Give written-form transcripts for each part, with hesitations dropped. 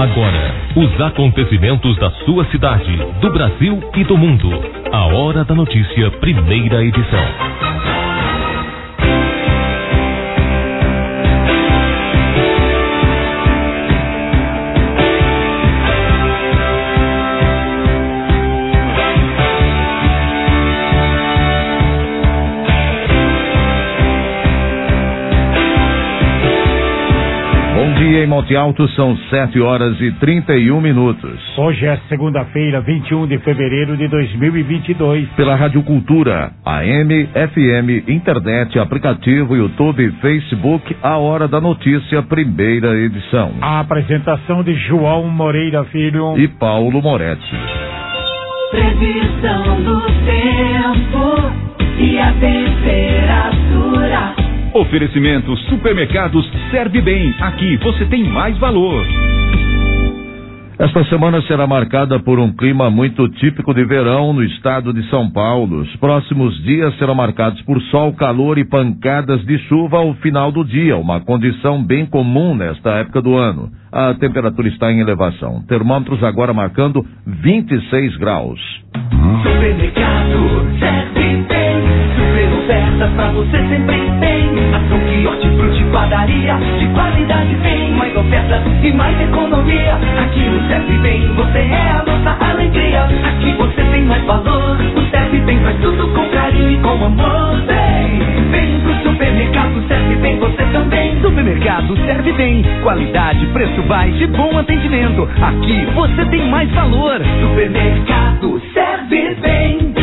Agora, os acontecimentos da sua cidade, do Brasil e do mundo. A Hora da Notícia, primeira edição. Em Monte Alto são 7h31. Hoje é segunda-feira, 21 de fevereiro de 2022. Pela Rádio Cultura, AM, FM, internet, aplicativo, YouTube, Facebook, a Hora da Notícia, primeira edição. A apresentação de João Moreira Filho e Paulo Moretti. Previsão do tempo e a temperatura. Oferecimento Supermercados Serve Bem. Aqui você tem mais valor. Esta semana será marcada por um clima muito típico de verão no estado de São Paulo. Os próximos dias serão marcados por sol, calor e pancadas de chuva ao final do dia, uma condição bem comum nesta época do ano. A temperatura está em elevação. Termômetros agora marcando 26 graus. Supermercado Serve Bem. Super ofertas pra você sempre tem. Ação, quiosque, fruta, padaria, de qualidade vem. Mais ofertas e mais economia. Aqui no Serve Bem, você é a nossa alegria. Aqui você tem mais valor. O Serve Bem faz tudo com carinho e com amor. Vem pro supermercado Serve Bem, você também. Supermercado Serve Bem. Qualidade, preço baixo e bom atendimento. Aqui você tem mais valor. Supermercado Serve Bem.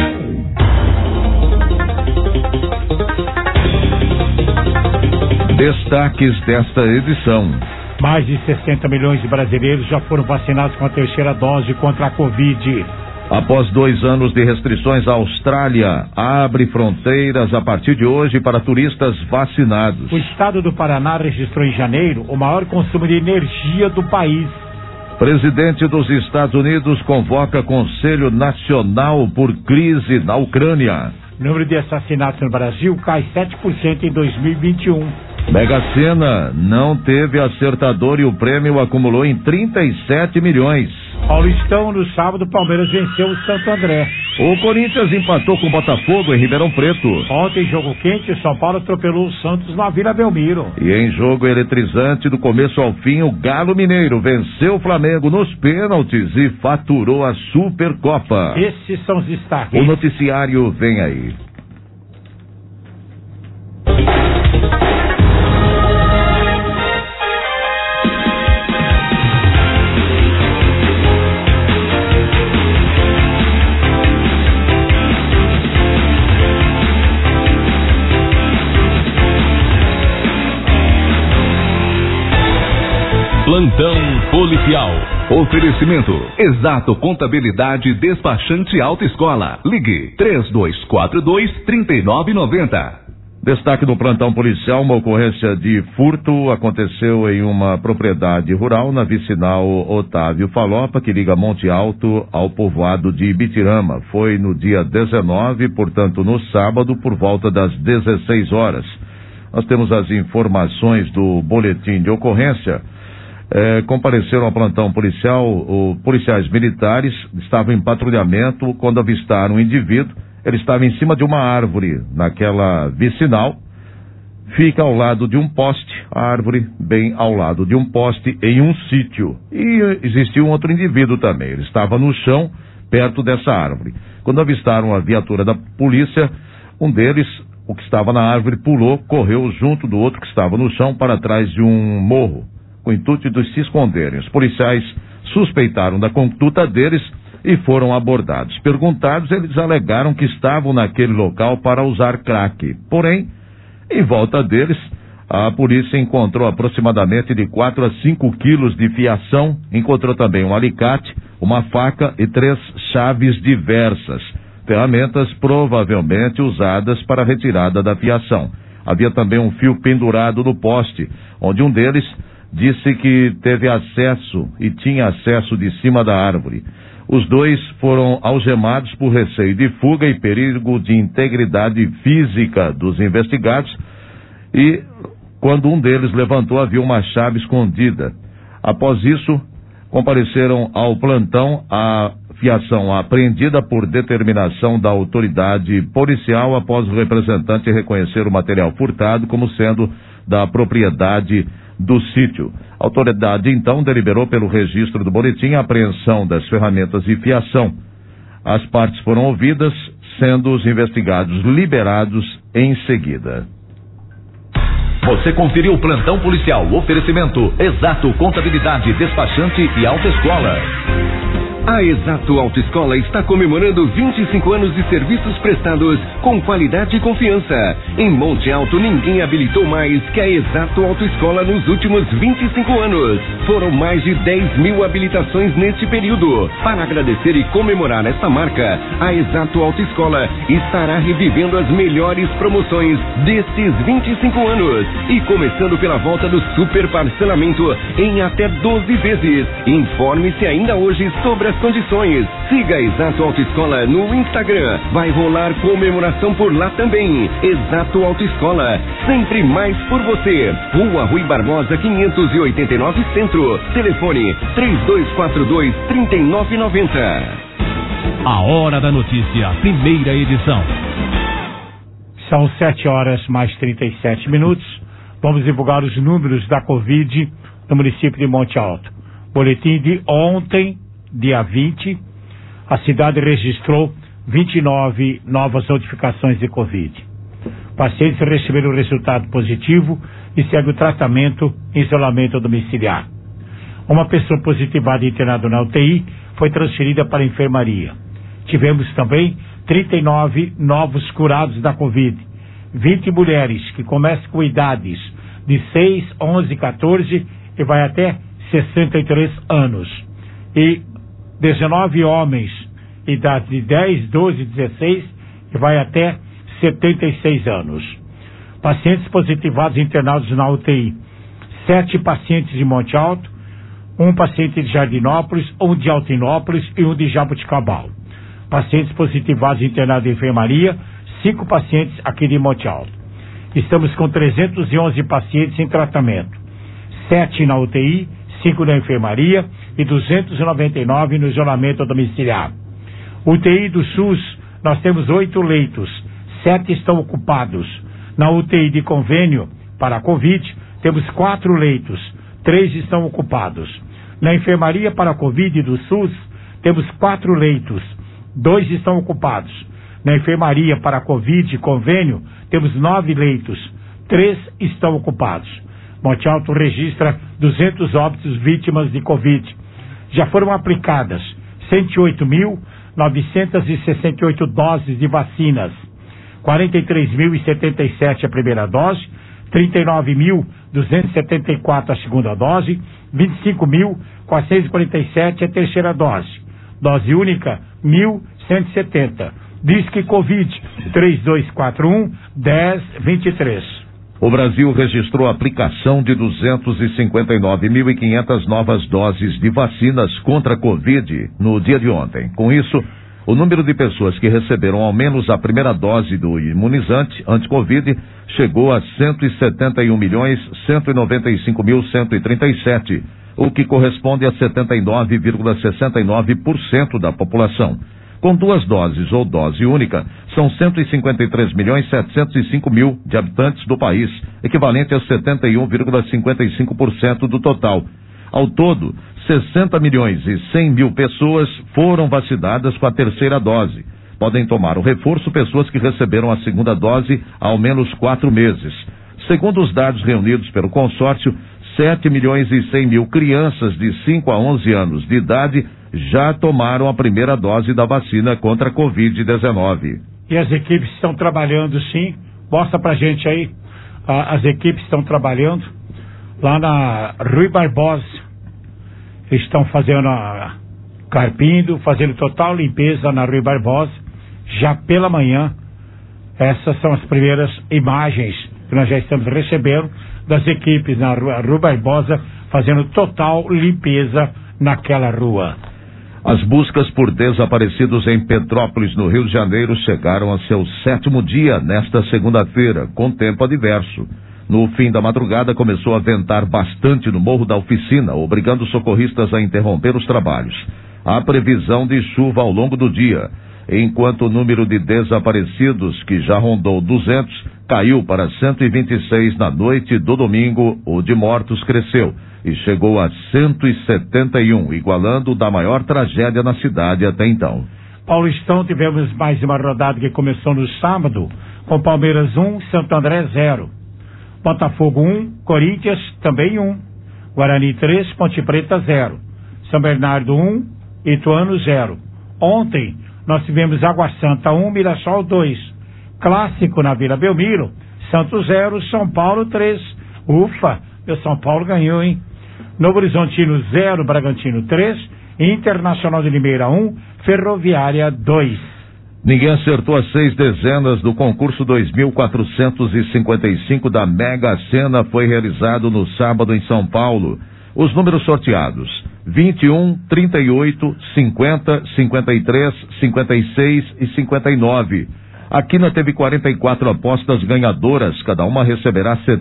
Destaques desta edição. Mais de 60 milhões de brasileiros já foram vacinados com a terceira dose contra a Covid. Após 2 anos de restrições, a Austrália abre fronteiras a partir de hoje para turistas vacinados. O estado do Paraná registrou em janeiro o maior consumo de energia do país. Presidente dos Estados Unidos convoca Conselho Nacional por crise na Ucrânia. O número de assassinatos no Brasil cai 7% em 2021. Mega Sena não teve acertador e o prêmio acumulou em 37 milhões. Paulistão, no sábado, o Palmeiras venceu o Santo André. O Corinthians empatou com o Botafogo em Ribeirão Preto. Ontem, jogo quente, o São Paulo atropelou o Santos na Vila Belmiro. E em jogo eletrizante, do começo ao fim, o Galo Mineiro venceu o Flamengo nos pênaltis e faturou a Supercopa. Esses são os destaques. O noticiário vem aí. Plantão policial. Oferecimento Exato Contabilidade Despachante Autoescola. Ligue 3242-3990. Destaque do plantão policial: uma ocorrência de furto aconteceu em uma propriedade rural na vicinal Otávio Falopa, que liga Monte Alto ao povoado de Ibitirama. Foi no dia 19, portanto no sábado, por volta das 16 horas. Nós temos as informações do boletim de ocorrência. Compareceram ao plantão policial policiais militares, estavam em patrulhamento quando avistaram um indivíduo. Ele estava em cima de uma árvore naquela vicinal, fica ao lado de um poste, a árvore bem ao lado de um poste em um sítio. E existia um outro indivíduo também, ele estava no chão perto dessa árvore. Quando avistaram a viatura da polícia, um deles, o que estava na árvore, pulou, correu junto do outro que estava no chão para trás de um morro, com o intuito de se esconderem. Os policiais suspeitaram da conduta deles e foram abordados. Perguntados, eles alegaram que estavam naquele local para usar crack. Porém, em volta deles, a polícia encontrou aproximadamente de 4 a 5 quilos de fiação, encontrou também um alicate, uma faca e 3 chaves diversas, ferramentas provavelmente usadas para a retirada da fiação. Havia também um fio pendurado no poste, onde um deles disse que teve acesso e tinha acesso de cima da árvore. Os dois foram algemados por receio de fuga e perigo de integridade física dos investigados, e quando um deles levantou, havia uma chave escondida. Após isso, compareceram ao plantão a fiação apreendida por determinação da autoridade policial após o representante reconhecer o material furtado como sendo da propriedade do sítio. A autoridade, então, deliberou pelo registro do boletim a apreensão das ferramentas de fiação. As partes foram ouvidas, sendo os investigados liberados em seguida. Você conferiu o plantão policial. Oferecimento Exato Contabilidade, Despachante e Autoescola. A Exato Autoescola está comemorando 25 anos de serviços prestados com qualidade e confiança. Em Monte Alto, ninguém habilitou mais que a Exato Autoescola nos últimos 25 anos. Foram mais de 10 mil habilitações neste período. Para agradecer e comemorar esta marca, a Exato Autoescola estará revivendo as melhores promoções destes 25 anos. E começando pela volta do super parcelamento em até 12 vezes. Informe-se ainda hoje sobre as condições. Siga a Exato Autoescola no Instagram. Vai rolar comemoração por lá também. Exato Autoescola, sempre mais por você. Rua Rui Barbosa 589 Centro. Telefone 3242-3990. A Hora da Notícia, primeira edição. São 7h mais 37. Vamos divulgar os números da Covid no município de Monte Alto. Boletim de ontem, dia 20, a cidade registrou 29 novas notificações de Covid. Pacientes receberam o resultado positivo e segue o tratamento em isolamento domiciliar. Uma pessoa positivada internada na UTI foi transferida para a enfermaria. Tivemos também 39 novos curados da Covid. 20 mulheres que começam com idades de 6, 11, 14 e vai até 63 anos. E 19 homens, idade de 10, 12, 16 e vai até 76 anos. Pacientes positivados internados na UTI. 7 pacientes de Monte Alto, um paciente de Jardinópolis, um de Altinópolis e um de Jabuticabal. Pacientes positivados internados em enfermaria, 5 pacientes aqui de Monte Alto. Estamos com 311 pacientes em tratamento. 7 na UTI, 5 na enfermaria e 299 no isolamento domiciliar. UTI do SUS, nós temos 8 leitos, 7 estão ocupados. Na UTI de convênio para a Covid, temos 4 leitos, 3 estão ocupados. Na enfermaria para a Covid do SUS, temos 4 leitos, 2 estão ocupados. Na enfermaria para a Covid convênio, temos 9 leitos, 3 estão ocupados. Monte Alto registra 200 óbitos vítimas de Covid. Já foram aplicadas 108.968 doses de vacinas, 43.077 a primeira dose, 39.274 a segunda dose, 25.447 a terceira dose. Dose única, 1.170. Disque Covid 3241-1023. O Brasil registrou a aplicação de 259.500 novas doses de vacinas contra a Covid no dia de ontem. Com isso, o número de pessoas que receberam ao menos a primeira dose do imunizante anti-Covid chegou a 171.195.137, o que corresponde a 79,69% da população. Com 2 doses ou dose única, são 153.705.000 de habitantes do país, equivalente a 71,55% do total. Ao todo, 60.100.000 pessoas foram vacinadas com a terceira dose. Podem tomar o reforço pessoas que receberam a segunda dose há ao menos 4 meses. Segundo os dados reunidos pelo consórcio, 7.100.000 crianças de 5 a 11 anos de idade já tomaram a primeira dose da vacina contra a Covid-19. E as equipes estão trabalhando, sim. Mostra pra gente aí. As equipes estão trabalhando lá na Rui Barbosa. Estão fazendo carpindo, fazendo total limpeza na Rui Barbosa. Já pela manhã, essas são as primeiras imagens que nós já estamos recebendo das equipes na Rui Barbosa fazendo total limpeza naquela rua. As buscas por desaparecidos em Petrópolis, no Rio de Janeiro, chegaram a seu 7º dia nesta segunda-feira, com tempo adverso. No fim da madrugada, começou a ventar bastante no Morro da Oficina, obrigando os socorristas a interromper os trabalhos. Há previsão de chuva ao longo do dia, enquanto o número de desaparecidos, que já rondou 200, caiu para 126 na noite do domingo. O de mortos cresceu e chegou a 171, igualando o da maior tragédia na cidade até então. Paulistão, tivemos mais uma rodada que começou no sábado, com Palmeiras 1, Santo André 0. Botafogo 1, Corinthians também 1. Guarani 3, Ponte Preta 0. São Bernardo 1, Ituano 0. Ontem nós tivemos Água Santa 1, Mirassol 2. Clássico na Vila Belmiro, Santos 0, São Paulo 3. Ufa, o São Paulo ganhou, hein? Novo Horizontino 0, Bragantino 3. Internacional de Limeira 1, Ferroviária 2. Ninguém acertou as 6 dezenas do concurso 2.455 da Mega Sena. Foi realizado no sábado em São Paulo. Os números sorteados: 21, 38, 50, 53, 56 e 59. A Quina teve 44 apostas ganhadoras, cada uma receberá R$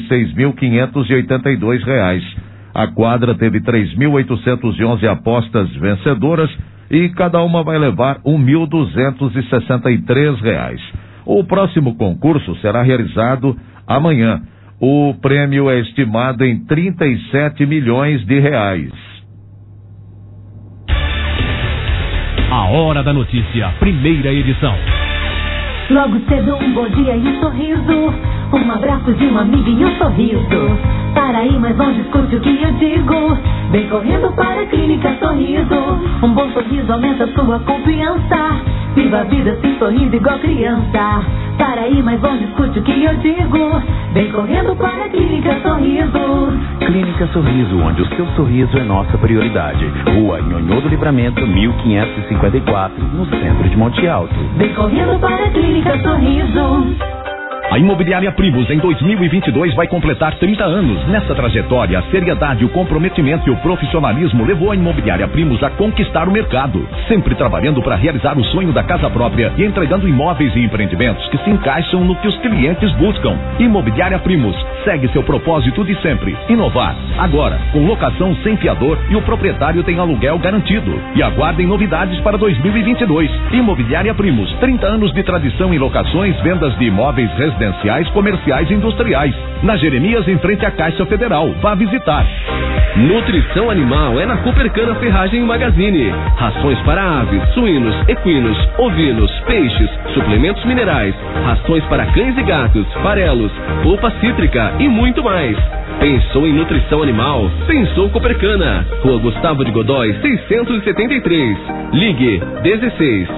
76.582. A Quadra teve 3.811 apostas vencedoras e cada uma vai levar R$ 1.263. O próximo concurso será realizado amanhã. O prêmio é estimado em 37 milhões de reais. A Hora da Notícia, primeira edição. Logo cedo um bom dia e um sorriso, um abraço de uma amiga e um sorriso. Para aí, mas não discute o que eu digo. Vem correndo para a Clínica Sorriso. Um bom sorriso aumenta sua confiança. Viva a vida sem sorriso igual criança. Para aí, mas não discute o que eu digo. Vem correndo para a Clínica Sorriso. Clínica Sorriso, onde o seu sorriso é nossa prioridade. Rua Nhonhô do Livramento, 1554, no centro de Monte Alto. Vem correndo para a Clínica Sorriso. A Imobiliária Primos, em 2022, vai completar 30 anos. Nessa trajetória, a seriedade, o comprometimento e o profissionalismo levou a Imobiliária Primos a conquistar o mercado, sempre trabalhando para realizar o sonho da casa própria e entregando imóveis e empreendimentos que se encaixam no que os clientes buscam. Imobiliária Primos segue seu propósito de sempre, inovar. Agora, com locação sem fiador e o proprietário tem aluguel garantido. E aguardem novidades para 2022. Imobiliária Primos, 30 anos de tradição em locações, vendas de imóveis residenciais, comerciais e industriais. Na Jeremias, em frente à Caixa Federal. Vá visitar. Nutrição animal é na Coopercana Ferragem Magazine. Rações para aves, suínos, equinos, ovinos, peixes, suplementos minerais, rações para cães e gatos, farelos, polpa cítrica e muito mais. Pensou em nutrição animal? Pensou Coopercana. Rua Gustavo de Godói, 673. Ligue 16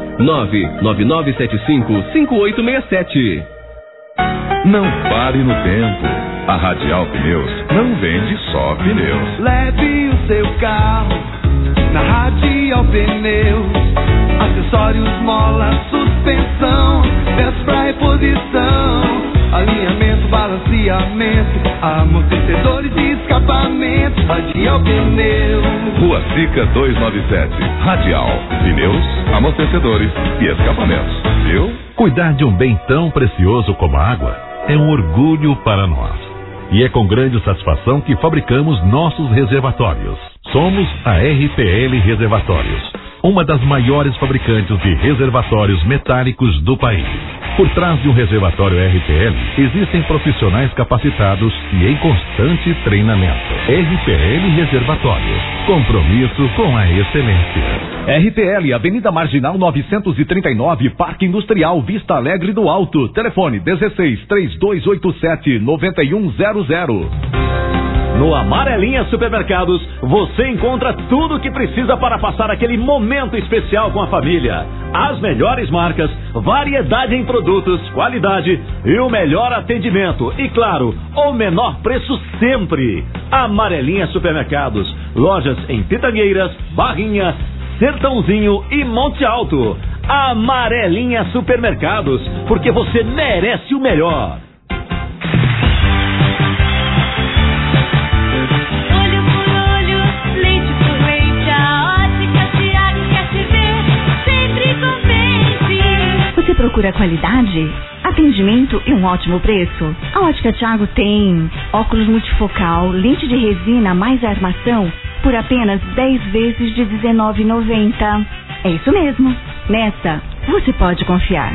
99975 5867. Não pare no tempo. A Radial Pneus não vende só pneus. Leve o seu carro na Radial Pneus. Acessórios, mola, suspensão, peças pra reposição, alinhamento, balanceamento, amortecedores e escapamento. Radial Pneus. Rua Sica 297. Radial Pneus, amortecedores e escapamentos. Viu? Cuidar de um bem tão precioso como a água é um orgulho para nós. E é com grande satisfação que fabricamos nossos reservatórios. Somos a RPL Reservatórios, uma das maiores fabricantes de reservatórios metálicos do país. Por trás de um reservatório RPL, existem profissionais capacitados e em constante treinamento. RPL Reservatórios, compromisso com a excelência. RPL, Avenida Marginal 939, Parque Industrial, Vista Alegre do Alto. Telefone 16-3287-9100. No Amarelinha Supermercados, você encontra tudo o que precisa para passar aquele momento especial com a família. As melhores marcas, variedade em produtos, qualidade e o melhor atendimento. E claro, o menor preço sempre. Amarelinha Supermercados, lojas em Pitangueiras, Barrinha, Sertãozinho e Monte Alto. Amarelinha Supermercados, porque você merece o melhor. Você procura qualidade? A atendimento e um ótimo preço. A Ótica Thiago tem óculos multifocal, lente de resina mais armação por apenas 10 vezes de R$19,90. É isso mesmo. Nessa, você pode confiar.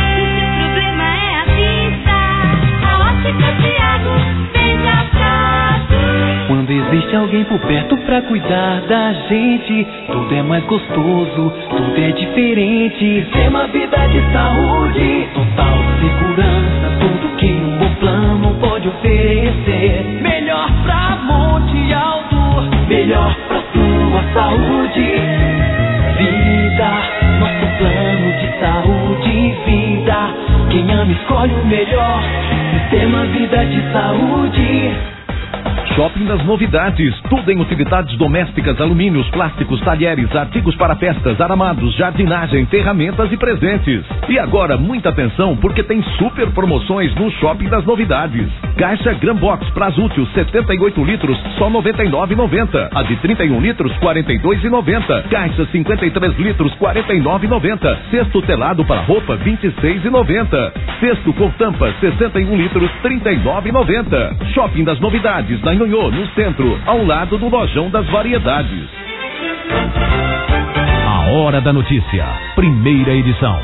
Quando existe alguém por perto pra cuidar da gente, tudo é mais gostoso, tudo é diferente. Sistema Vida de Saúde, total segurança, tudo que um bom plano pode oferecer. Melhor pra Monte Alto, melhor pra sua saúde. Vida, nosso plano de saúde e vida. Quem ama escolhe o melhor. Sistema Vida de Saúde. Shopping das Novidades, tudo em utilidades domésticas, alumínios, plásticos, talheres, artigos para festas, aramados, jardinagem, ferramentas e presentes. E agora, muita atenção, porque tem super promoções no Shopping das Novidades. Caixa Grambox Prazútil 78 litros, só R$ 99,90. A de 31 litros, R$ 42,90. Caixa 53 litros, R$ 49,90. Cesto telado para roupa, R$ 26,90. Cesto com tampa, 61 litros, R$ 39,90. Shopping das Novidades, na no centro, ao lado do Lojão das Variedades. A Hora da Notícia, primeira edição.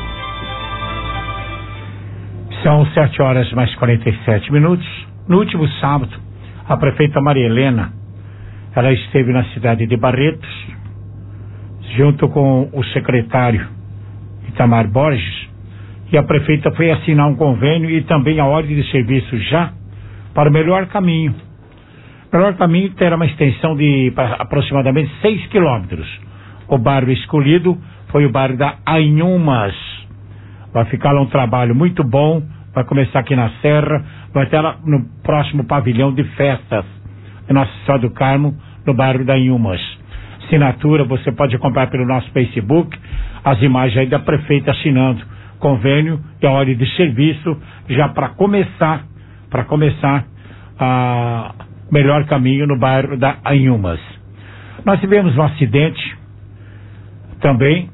São 7h mais 47. No último sábado, a prefeita Maria Helena, ela esteve na cidade de Barretos, junto com o secretário Itamar Borges, e a prefeita foi assinar um convênio e também a ordem de serviço já para o Melhor Caminho. O Melhor Caminho terá uma extensão de aproximadamente 6 quilômetros. O bairro escolhido foi o bairro da Anhumas. Vai ficar lá um trabalho muito bom. Vai começar aqui na Serra. Vai ter lá no próximo pavilhão de festas de Nossa Senhora do Carmo, no bairro da Anhumas. Assinatura você pode comprar pelo nosso Facebook. As imagens aí da prefeita assinando convênio e a ordem de serviço já para começar a Melhor Caminho no bairro da Anhumas. Nós tivemos um acidente também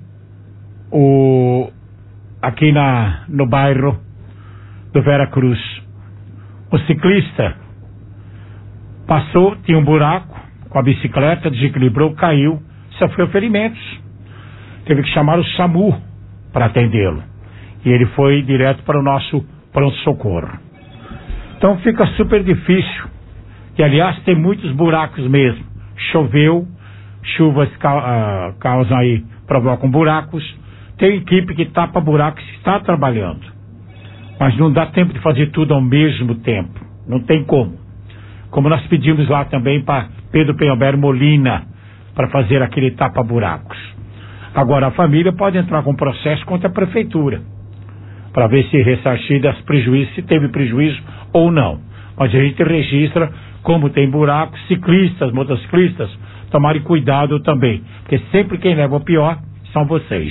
aqui no bairro do Vera Cruz. O ciclista passou, tinha um buraco com a bicicleta, desequilibrou, caiu, sofreu ferimentos. Teve que chamar o SAMU para atendê-lo. E ele foi direto para o nosso pronto-socorro. Então fica super difícil. E aliás tem muitos buracos mesmo. Choveu, chuvas causam aí, provocam buracos. Tem equipe que tapa buracos e está trabalhando. Mas não dá tempo de fazer tudo ao mesmo tempo. Não tem como. Como nós pedimos lá também para Pedro Penhalber Molina para fazer aquele tapa-buracos. Agora a família pode entrar com processo contra a prefeitura para ver se ressarcida as prejuízos, se teve prejuízo ou não. Mas a gente registra como tem buracos, ciclistas, motociclistas, tomarem cuidado também, porque sempre quem leva o pior são vocês.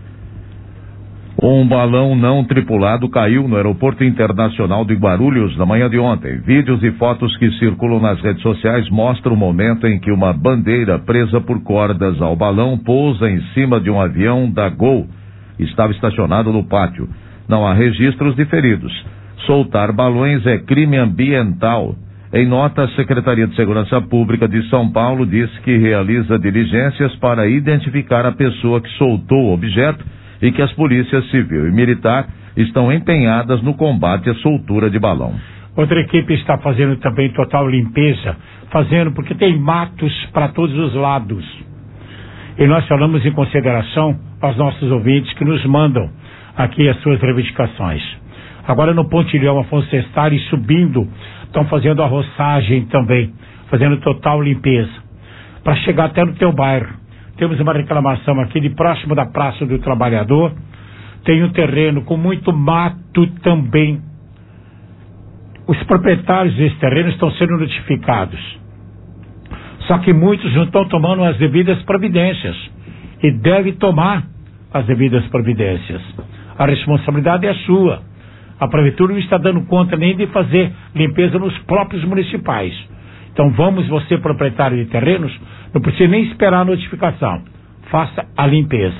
Um balão não tripulado caiu no Aeroporto Internacional de Guarulhos na manhã de ontem. Vídeos e fotos que circulam nas redes sociais mostram o momento em que uma bandeira presa por cordas ao balão pousa em cima de um avião da Gol. Estava estacionado no pátio. Não há registros de feridos. Soltar balões é crime ambiental. Em nota, a Secretaria de Segurança Pública de São Paulo diz que realiza diligências para identificar a pessoa que soltou o objeto e que as polícias civil e militar estão empenhadas no combate à soltura de balão. Outra equipe está fazendo também total limpeza, porque tem matos para todos os lados. E nós falamos em consideração aos nossos ouvintes que nos mandam aqui as suas reivindicações. Agora no Pontilhão Afonso Sestari subindo, estão fazendo a roçagem também, fazendo total limpeza, para chegar até no teu bairro. Temos uma reclamação aqui de próximo da Praça do Trabalhador, tem um terreno com muito mato também. Os proprietários desse terreno estão sendo notificados, só que muitos não estão tomando as devidas providências, e devem tomar as devidas providências. A responsabilidade é sua. A prefeitura não está dando conta nem de fazer limpeza nos próprios municipais. Então vamos, você proprietário de terrenos, não precisa nem esperar a notificação. Faça a limpeza.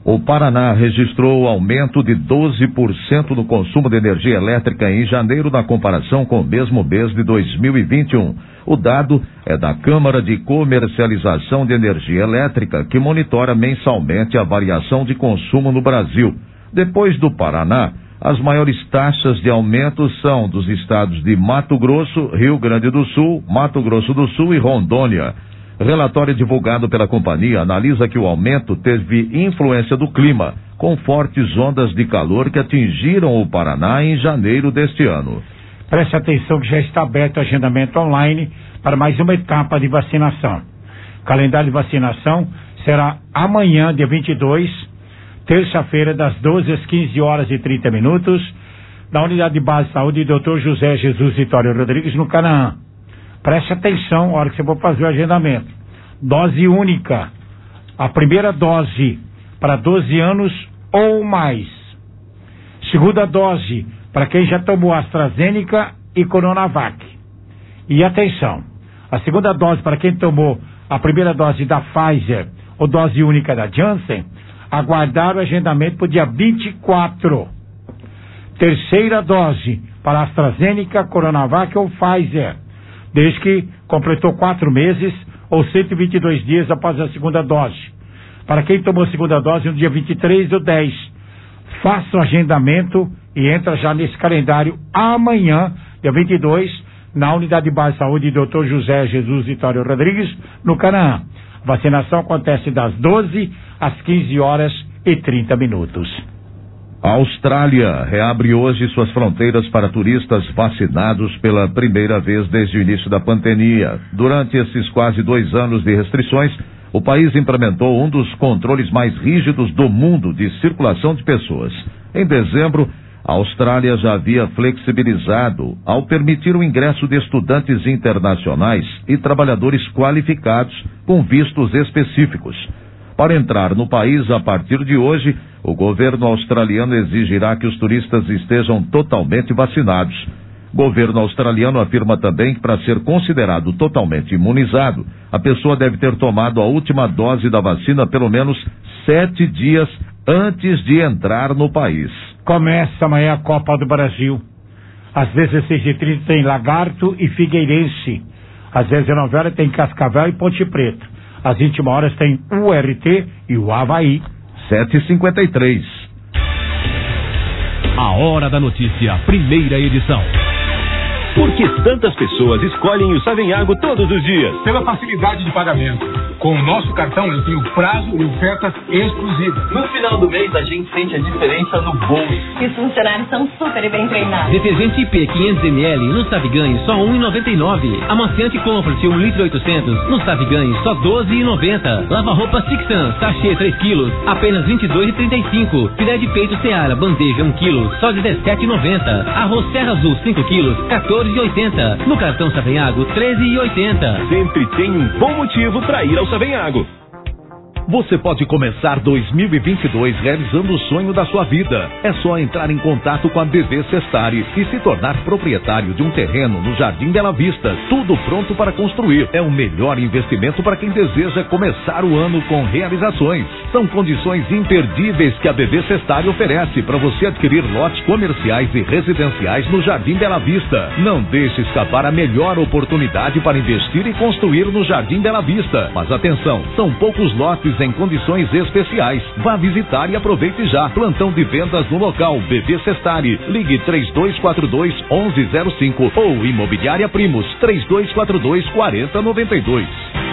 O Paraná registrou aumento de 12% no consumo de energia elétrica em janeiro na comparação com o mesmo mês de 2021. O dado é da Câmara de Comercialização de Energia Elétrica, que monitora mensalmente a variação de consumo no Brasil. Depois do Paraná, as maiores taxas de aumento são dos estados de Mato Grosso, Rio Grande do Sul, Mato Grosso do Sul e Rondônia. Relatório divulgado pela companhia analisa que o aumento teve influência do clima, com fortes ondas de calor que atingiram o Paraná em janeiro deste ano. Preste atenção que já está aberto o agendamento online para mais uma etapa de vacinação. O calendário de vacinação será amanhã, dia 22, terça-feira, das 12 às 15 horas e 30 minutos, na Unidade de Base de Saúde Dr. José Jesus Vitório Rodrigues, no Canaã. Preste atenção na hora que você for fazer o agendamento. Dose única. A primeira dose para 12 anos ou mais. Segunda dose para quem já tomou AstraZeneca e Coronavac. E atenção, a segunda dose para quem tomou a primeira dose da Pfizer ou dose única da Janssen, aguardar o agendamento para o dia 24. Terceira dose para AstraZeneca, Coronavac ou Pfizer, desde que completou 4 meses ou 122 dias após a segunda dose. Para quem tomou a segunda dose no dia 23/10, faça o agendamento e entra já nesse calendário amanhã, dia 22, na Unidade de Base de Saúde Dr. José Jesus Vitório Rodrigues, no Canaã. A vacinação acontece das 12 às 15 horas e 30 minutos. A Austrália reabre hoje suas fronteiras para turistas vacinados pela primeira vez desde o início da pandemia. Durante esses quase 2 anos de restrições, o país implementou um dos controles mais rígidos do mundo de circulação de pessoas. Em dezembro, a Austrália já havia flexibilizado ao permitir o ingresso de estudantes internacionais e trabalhadores qualificados com vistos específicos. Para entrar no país a partir de hoje, o governo australiano exigirá que os turistas estejam totalmente vacinados. O governo australiano afirma também que, para ser considerado totalmente imunizado, a pessoa deve ter tomado a última dose da vacina pelo menos 7 dias antes de entrar no país. Começa amanhã a Copa do Brasil. Às 16h30 tem Lagarto e Figueirense. Às 19h tem Cascavel e Ponte Preta. Às 21 horas tem o URT e o Avaí. 7h53. A Hora da Notícia, primeira edição. Por que tantas pessoas escolhem o Savenhago todos os dias? Pela facilidade de pagamento. Com o nosso cartão eu tenho prazo e ofertas exclusivas. No final do mês a gente sente a diferença no bolso. E os funcionários são super bem treinados. Detergente IP 500ml no Saviganho só R$ 1,99. Amaciante Comfort 1 litro 800 no Saviganho só R$ 12,90. Lava-roupa Sixan sachê 3 kg apenas R$ 22,35. Filé de peito Seara bandeja 1 kg só de R$ 17,90. Arroz Serra Azul 5 kg R$ 14,80. No cartão Savenhago, R$ 13,80. Sempre tem um bom motivo para ir ao Savenhago. Você pode começar 2022 realizando o sonho da sua vida. É só entrar em contato com a BV Sestari e se tornar proprietário de um terreno no Jardim Bela Vista. Tudo pronto para construir. É o melhor investimento para quem deseja começar o ano com realizações. São condições imperdíveis que a BV Sestari oferece para você adquirir lotes comerciais e residenciais no Jardim Bela Vista. Não deixe escapar a melhor oportunidade para investir e construir no Jardim Bela Vista. Mas atenção, são poucos lotes em condições especiais. Vá visitar e aproveite já. Plantão de vendas no local BV Sestari. Ligue 3242-1105 ou Imobiliária Primos 3242-4092.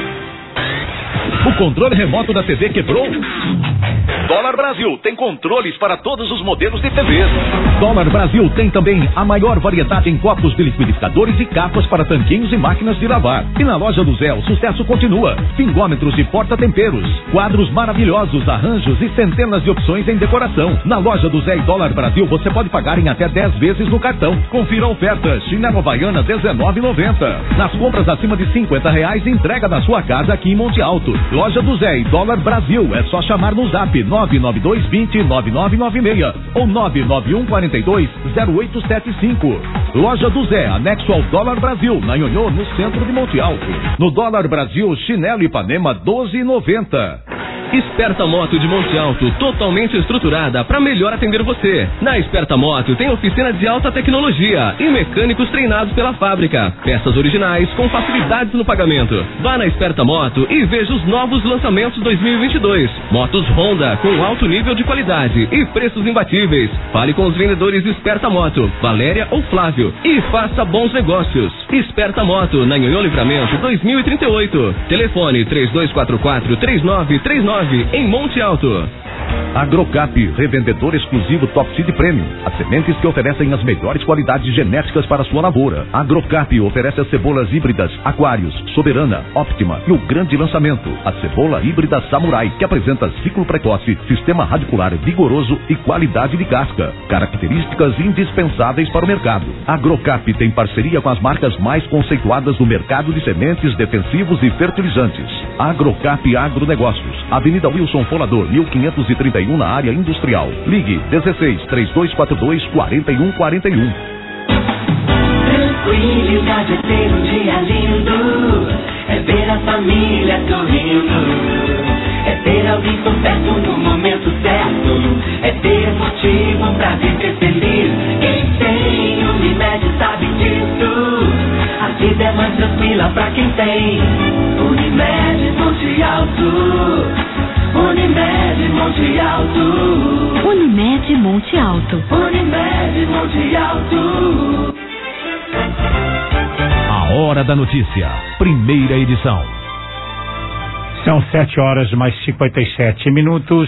O controle remoto da TV quebrou? Dólar Brasil tem controles para todos os modelos de TVs. Dólar Brasil tem também a maior variedade em copos de liquidificadores e capas para tanquinhos e máquinas de lavar. E na loja do Zé o sucesso continua. Fingômetros e porta-temperos, quadros maravilhosos, arranjos e centenas de opções em decoração. Na loja do Zé e Dólar Brasil você pode pagar em até 10 vezes no cartão. Confira a oferta. Chinelo Havaiana R$19,90. Nas compras acima de R$50, entrega na sua casa aqui em Monte Alto. Loja do Zé e Dólar Brasil. É só chamar no Zap 99220-9996 ou 99142-0875. Loja do Zé, anexo ao Dólar Brasil, na Nhonhô, no centro de Monte Alto. No Dólar Brasil, chinelo Ipanema R$12,90. Esperta Moto de Monte Alto, totalmente estruturada para melhor atender você. Na Esperta Moto tem oficina de alta tecnologia e mecânicos treinados pela fábrica. Peças originais com facilidades no pagamento. Vá na Esperta Moto e veja os novos lançamentos 2022. Motos Honda com alto nível de qualidade e preços imbatíveis. Fale com os vendedores Esperta Moto, Valéria ou Flávio, e faça bons negócios. Esperta Moto, na Nhonhô Livramento 2038. Telefone 3244-3939, em Monte Alto. Agrocap, revendedor exclusivo Top Seed Premium. As sementes que oferecem as melhores qualidades genéticas para sua lavoura. Agrocap oferece as cebolas híbridas Aquários, Soberana, Optima e o grande lançamento, a cebola híbrida Samurai, que apresenta ciclo precoce, sistema radicular vigoroso e qualidade de casca. Características indispensáveis para o mercado. Agrocap tem parceria com as marcas mais conceituadas do mercado de sementes, defensivos e fertilizantes. Agrocap Agronegócios, Avenida Wilson Folador, 1531, na área industrial. Ligue 16-3242-4141. Tranquilidade é ter um dia lindo, é ver a família sorrindo, é ter alguém por perto no momento certo, é ter motivo pra viver feliz. Quem tem Unimed sabe disso, a vida é mais tranquila pra quem tem Unimed Monte Alto. Unimed Monte Alto. Unimed Monte Alto. Unimed Monte Alto. A Hora da Notícia, primeira edição. São 7h57.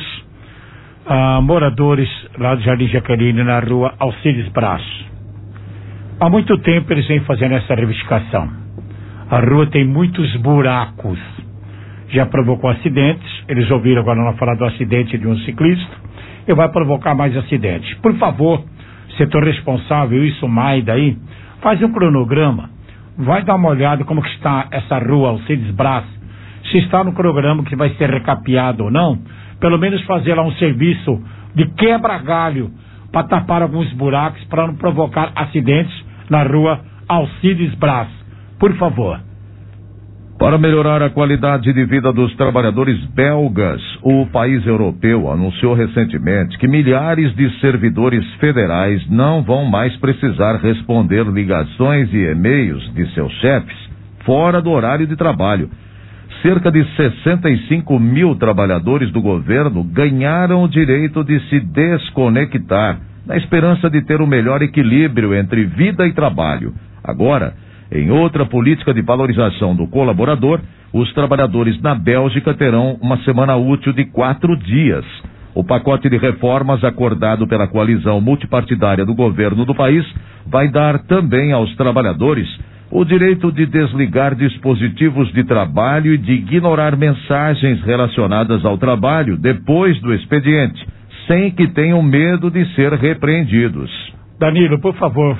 Moradores lá do Jardim Jaqueline, na rua Alcides Braz. Há muito tempo eles vêm fazendo essa reivindicação. A rua tem muitos buracos. Já provocou acidentes. Eles ouviram agora não falar do acidente de um ciclista, e vai provocar mais acidentes. Por favor, setor responsável, isso, Maida aí, faz um cronograma, vai dar uma olhada como que está essa rua Alcides Braz, se está no cronograma que vai ser recapeado ou não, pelo menos fazer lá um serviço de quebra-galho para tapar alguns buracos, para não provocar acidentes na rua Alcides Braz. Por favor. Para melhorar a qualidade de vida dos trabalhadores belgas, o país europeu anunciou recentemente que milhares de servidores federais não vão mais precisar responder ligações e e-mails de seus chefes fora do horário de trabalho. Cerca de 65 mil trabalhadores do governo ganharam o direito de se desconectar, na esperança de ter o melhor equilíbrio entre vida e trabalho. Agora, em outra política de valorização do colaborador, os trabalhadores na Bélgica terão uma semana útil de 4 dias. O pacote de reformas acordado pela coalizão multipartidária do governo do país vai dar também aos trabalhadores o direito de desligar dispositivos de trabalho e de ignorar mensagens relacionadas ao trabalho depois do expediente, sem que tenham medo de ser repreendidos. Danilo, por favor,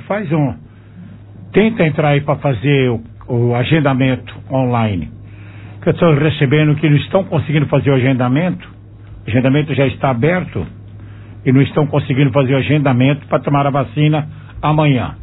tenta entrar aí para fazer o agendamento online. Que eu estou recebendo que não estão conseguindo fazer o agendamento. O agendamento já está aberto e não estão conseguindo fazer o agendamento para tomar a vacina amanhã.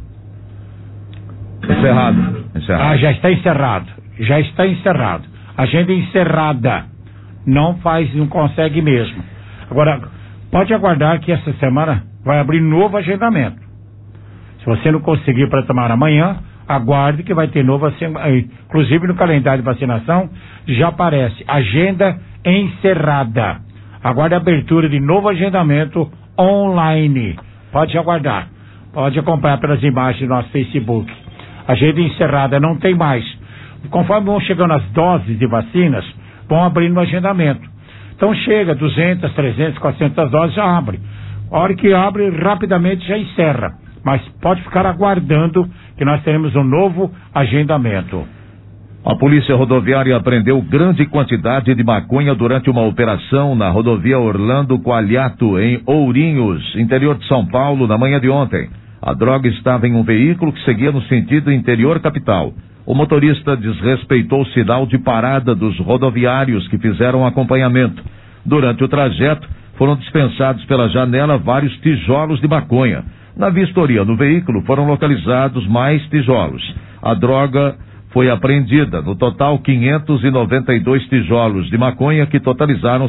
Encerrado. Já está encerrado. Agenda encerrada. Não consegue mesmo. Agora, pode aguardar que essa semana vai abrir novo agendamento. Se você não conseguir para tomar amanhã, aguarde que vai ter novo, inclusive no calendário de vacinação, já aparece agenda encerrada. Aguarde a abertura de novo agendamento online. Pode aguardar. Pode acompanhar pelas imagens do nosso Facebook. Agenda encerrada não tem mais. Conforme vão chegando as doses de vacinas, vão abrindo o agendamento. Então chega 200, 300, 400 doses, já abre. A hora que abre, rapidamente já encerra. Mas pode ficar aguardando que nós teremos um novo agendamento. A Polícia Rodoviária apreendeu grande quantidade de maconha durante uma operação na rodovia Orlando Coalhato, em Ourinhos, interior de São Paulo, na manhã de ontem. A droga estava em um veículo que seguia no sentido interior capital. O motorista desrespeitou o sinal de parada dos rodoviários que fizeram acompanhamento. Durante o trajeto, foram dispensados pela janela vários tijolos de maconha. Na vistoria do veículo foram localizados mais tijolos. A droga foi apreendida. No total, 592 tijolos de maconha que totalizaram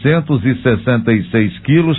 666 quilos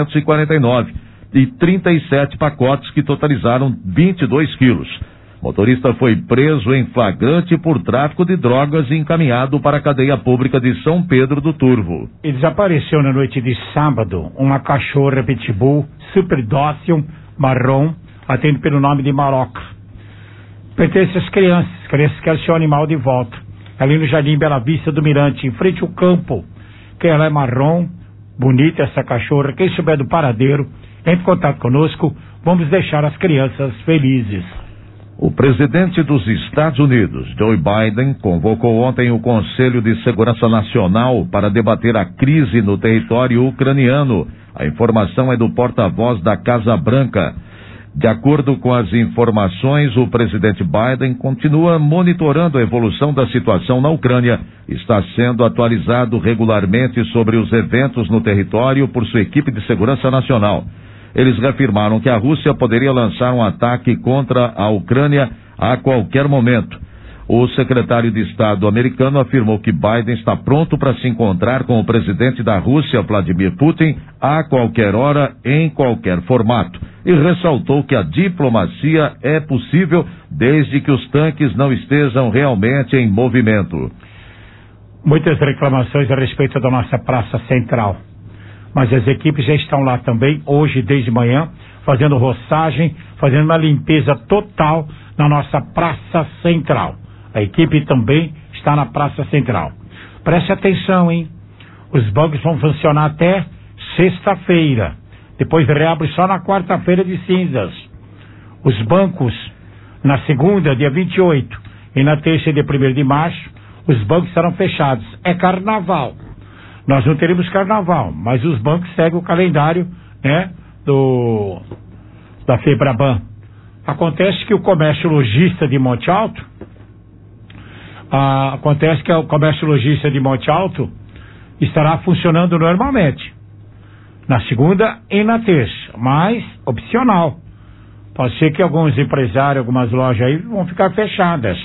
349 e 37 pacotes que totalizaram 22 quilos. O motorista foi preso em flagrante por tráfico de drogas e encaminhado para a cadeia pública de São Pedro do Turvo. E desapareceu na noite de sábado uma cachorra pitbull super dócil, marrom, atende pelo nome de Maroca. Pertence às crianças querem seu animal de volta. Ali no Jardim Bela Vista do Mirante, em frente ao campo, que ela é marrom, bonita essa cachorra. Quem souber do paradeiro, entre em contato conosco, vamos deixar as crianças felizes. O presidente dos Estados Unidos, Joe Biden, convocou ontem o Conselho de Segurança Nacional para debater a crise no território ucraniano. A informação é do porta-voz da Casa Branca. De acordo com as informações, o presidente Biden continua monitorando a evolução da situação na Ucrânia. Está sendo atualizado regularmente sobre os eventos no território por sua equipe de segurança nacional. Eles reafirmaram que a Rússia poderia lançar um ataque contra a Ucrânia a qualquer momento. O secretário de Estado americano afirmou que Biden está pronto para se encontrar com o presidente da Rússia, Vladimir Putin, a qualquer hora, em qualquer formato. E ressaltou que a diplomacia é possível desde que os tanques não estejam realmente em movimento. Muitas reclamações a respeito da nossa Praça Central. Mas as equipes já estão lá também, hoje desde manhã, fazendo roçagem, fazendo uma limpeza total na nossa Praça Central. A equipe também está na Praça Central. Preste atenção, hein? Os bancos vão funcionar até sexta-feira. Depois reabre só na quarta-feira de cinzas. Os bancos, na segunda, dia 28, e na terça, dia 1º de março, os bancos serão fechados. É carnaval. Nós não teremos carnaval, mas os bancos seguem o calendário, né, da FEBRABAN. Acontece que o comércio lojista de Monte Alto, estará funcionando normalmente, na segunda e na terça, mas opcional. Pode ser que alguns empresários, algumas lojas aí vão ficar fechadas.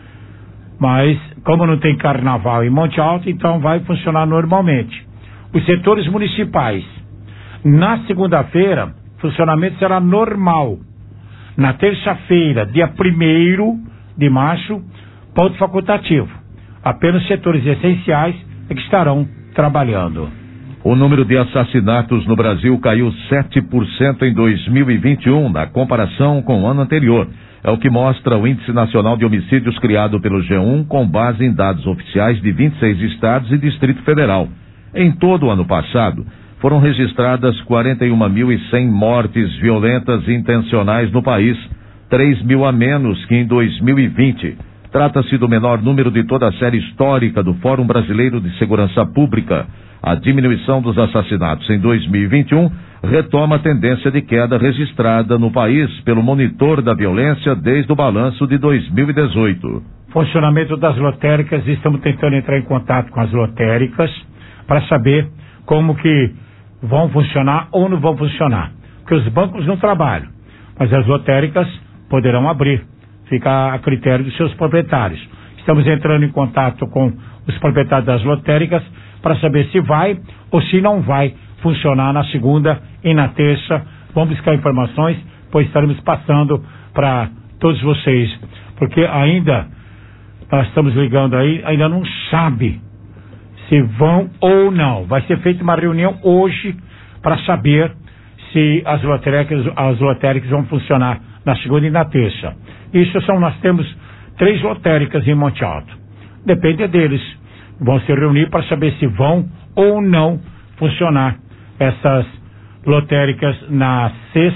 Mas, como não tem carnaval em Monte Alto, então vai funcionar normalmente. Os setores municipais, na segunda-feira, funcionamento será normal. Na terça-feira, dia 1º de março, ponto facultativo. Apenas setores essenciais é que estarão trabalhando. O número de assassinatos no Brasil caiu 7% em 2021, na comparação com o ano anterior. É o que mostra o Índice Nacional de Homicídios criado pelo G1, com base em dados oficiais de 26 estados e Distrito Federal. Em todo o ano passado, foram registradas 41.100 mortes violentas intencionais no país, 3.000 a menos que em 2020. Trata-se do menor número de toda a série histórica do Fórum Brasileiro de Segurança Pública. A diminuição dos assassinatos em 2021 retoma a tendência de queda registrada no país pelo monitor da violência desde o balanço de 2018. Funcionamento das lotéricas, estamos tentando entrar em contato com as lotéricas para saber como que vão funcionar ou não vão funcionar. Porque os bancos não trabalham, mas as lotéricas poderão abrir, fica a critério dos seus proprietários. Estamos entrando em contato com os proprietários das lotéricas para saber se vai ou se não vai funcionar na segunda e na terça. Vamos buscar informações, pois estaremos passando para todos vocês, porque ainda nós estamos ligando aí, ainda não sabe se vão ou não. Vai ser feita uma reunião hoje para saber se as lotéricas vão funcionar na segunda e na terça. Nós temos 3 lotéricas em Monte Alto. Depende deles. Vão se reunir para saber se vão ou não funcionar essas lotéricas na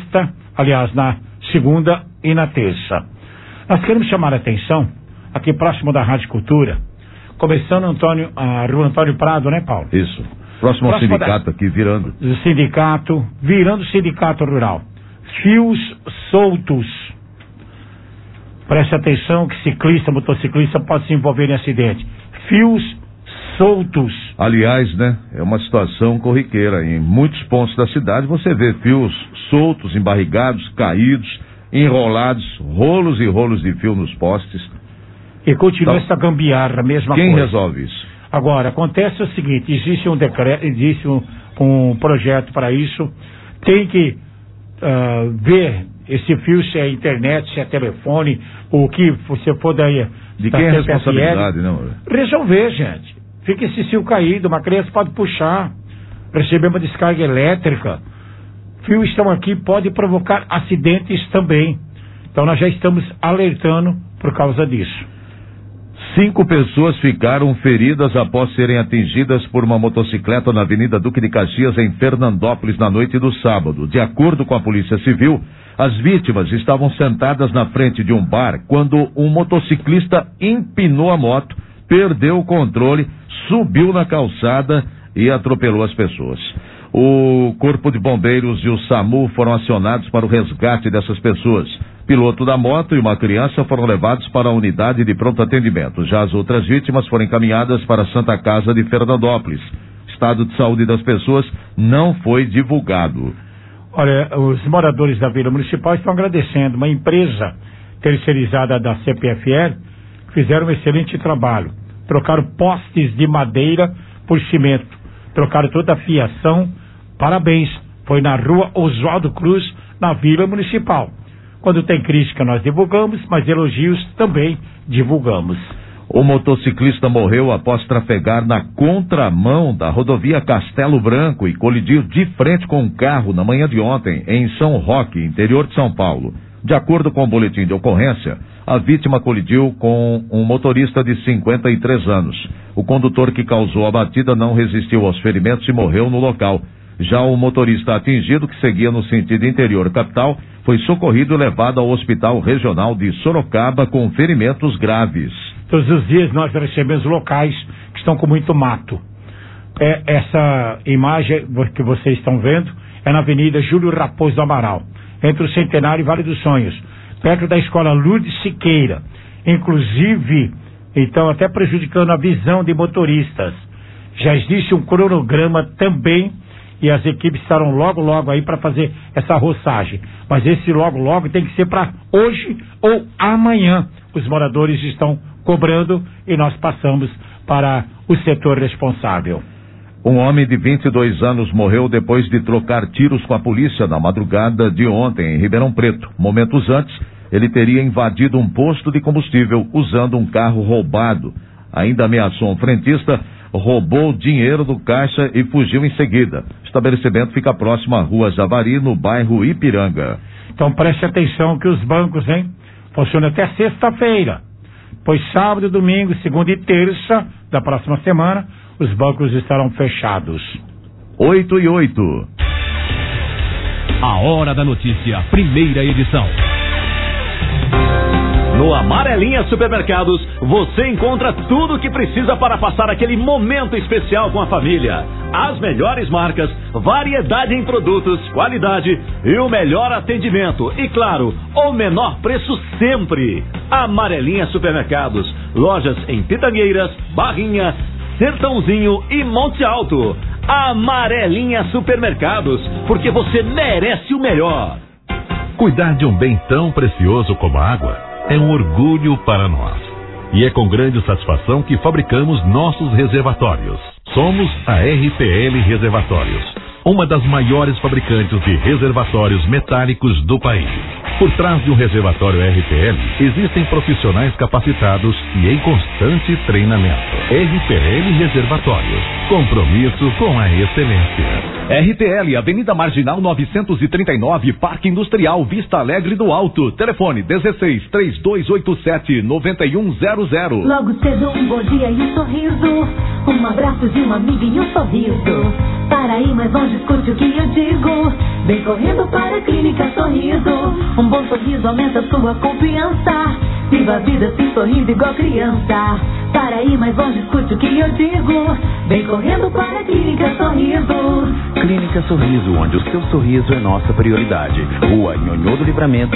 segunda e na terça. Nós queremos chamar a atenção, aqui próximo da Rádio Cultura, começando a Rua Antônio Prado, né, Paulo? Isso. Próximo ao sindicato aqui, virando. O sindicato, virando o sindicato rural. Fios soltos. Preste atenção que ciclista, motociclista pode se envolver em acidente. Fios soltos. Aliás, né, é uma situação corriqueira. Em muitos pontos da cidade você vê fios soltos, embarrigados, caídos, enrolados, rolos e rolos de fio nos postes. E continua essa gambiarra, a mesma coisa. Quem resolve isso? Agora, acontece o seguinte, existe um decreto, existe um projeto para isso, tem que ver esse fio, se é internet, se é telefone, o que você for daí. De quem é a responsabilidade, não? Resolver, gente. Fica esse fio caído, uma criança pode puxar, receber uma descarga elétrica. Fios estão aqui, pode provocar acidentes também. Então nós já estamos alertando por causa disso. 5 pessoas ficaram feridas após serem atingidas por uma motocicleta na Avenida Duque de Caxias, em Fernandópolis, na noite do sábado. De acordo com a Polícia Civil, as vítimas estavam sentadas na frente de um bar quando um motociclista empinou a moto, perdeu o controle, subiu na calçada e atropelou as pessoas. O Corpo de Bombeiros e o SAMU foram acionados para o resgate dessas pessoas. Piloto da moto e uma criança foram levados para a unidade de pronto atendimento. Já as outras vítimas foram encaminhadas para a Santa Casa de Fernandópolis. O estado de saúde das pessoas não foi divulgado. Olha, os moradores da Vila Municipal estão agradecendo uma empresa terceirizada da CPFL, fizeram um excelente trabalho. Trocaram postes de madeira por cimento, trocaram toda a fiação. Parabéns. Foi na rua Oswaldo Cruz, na Vila Municipal. Quando tem crítica nós divulgamos, mas elogios também divulgamos. O motociclista morreu após trafegar na contramão da rodovia Castelo Branco e colidiu de frente com um carro na manhã de ontem em São Roque, interior de São Paulo. De acordo com o boletim de ocorrência, a vítima colidiu com um motorista de 53 anos. O condutor que causou a batida não resistiu aos ferimentos e morreu no local. Já o motorista atingido, que seguia no sentido interior capital, foi socorrido e levado ao Hospital Regional de Sorocaba com ferimentos graves. Todos os dias nós recebemos locais que estão com muito mato. Essa imagem que vocês estão vendo é na Avenida Júlio Raposo do Amaral, entre o Centenário e Vale dos Sonhos, perto da Escola Lourdes Siqueira. Inclusive, então, até prejudicando a visão de motoristas. Já existe um cronograma também, e as equipes estarão logo aí para fazer essa roçagem. Mas esse logo tem que ser para hoje ou amanhã. Os moradores estão cobrando e nós passamos para o setor responsável. Um homem de 22 anos morreu depois de trocar tiros com a polícia na madrugada de ontem em Ribeirão Preto. Momentos antes, ele teria invadido um posto de combustível usando um carro roubado. Ainda ameaçou um frentista, roubou dinheiro do caixa e fugiu em seguida. O estabelecimento fica próximo à Rua Javari, no bairro Ipiranga. Então preste atenção que os bancos, funcionam até sexta-feira. Pois sábado, domingo, segunda e terça da próxima semana, os bancos estarão fechados. 8:08. A Hora da Notícia, primeira edição. No Amarelinha Supermercados, você encontra tudo o que precisa para passar aquele momento especial com a família. As melhores marcas, variedade em produtos, qualidade e o melhor atendimento. E claro, o menor preço sempre. Amarelinha Supermercados, lojas em Pitangueiras, Barrinha, Sertãozinho e Monte Alto. Amarelinha Supermercados, porque você merece o melhor. Cuidar de um bem tão precioso como a água é um orgulho para nós. E é com grande satisfação que fabricamos nossos reservatórios. Somos a RPL Reservatórios, uma das maiores fabricantes de reservatórios metálicos do país. Por trás de um reservatório RPL, existem profissionais capacitados e em constante treinamento. RPL Reservatórios, compromisso com a excelência. RTL, Avenida Marginal 939, Parque Industrial, Vista Alegre do Alto. Telefone 16-3287-9100. Logo cedo um bom dia e um sorriso, um abraço de uma amiga e um sorriso. Para ir mais longe, escute o que eu digo. Vem correndo para a Clínica Sorriso. Um bom sorriso aumenta sua confiança. Viva a vida se sorrindo igual criança. Para ir mais longe, escute o que eu digo. Vem correndo para a Clínica Sorriso. Clínica Sorriso, onde o seu sorriso é nossa prioridade. Rua Nhonhô do Livramento,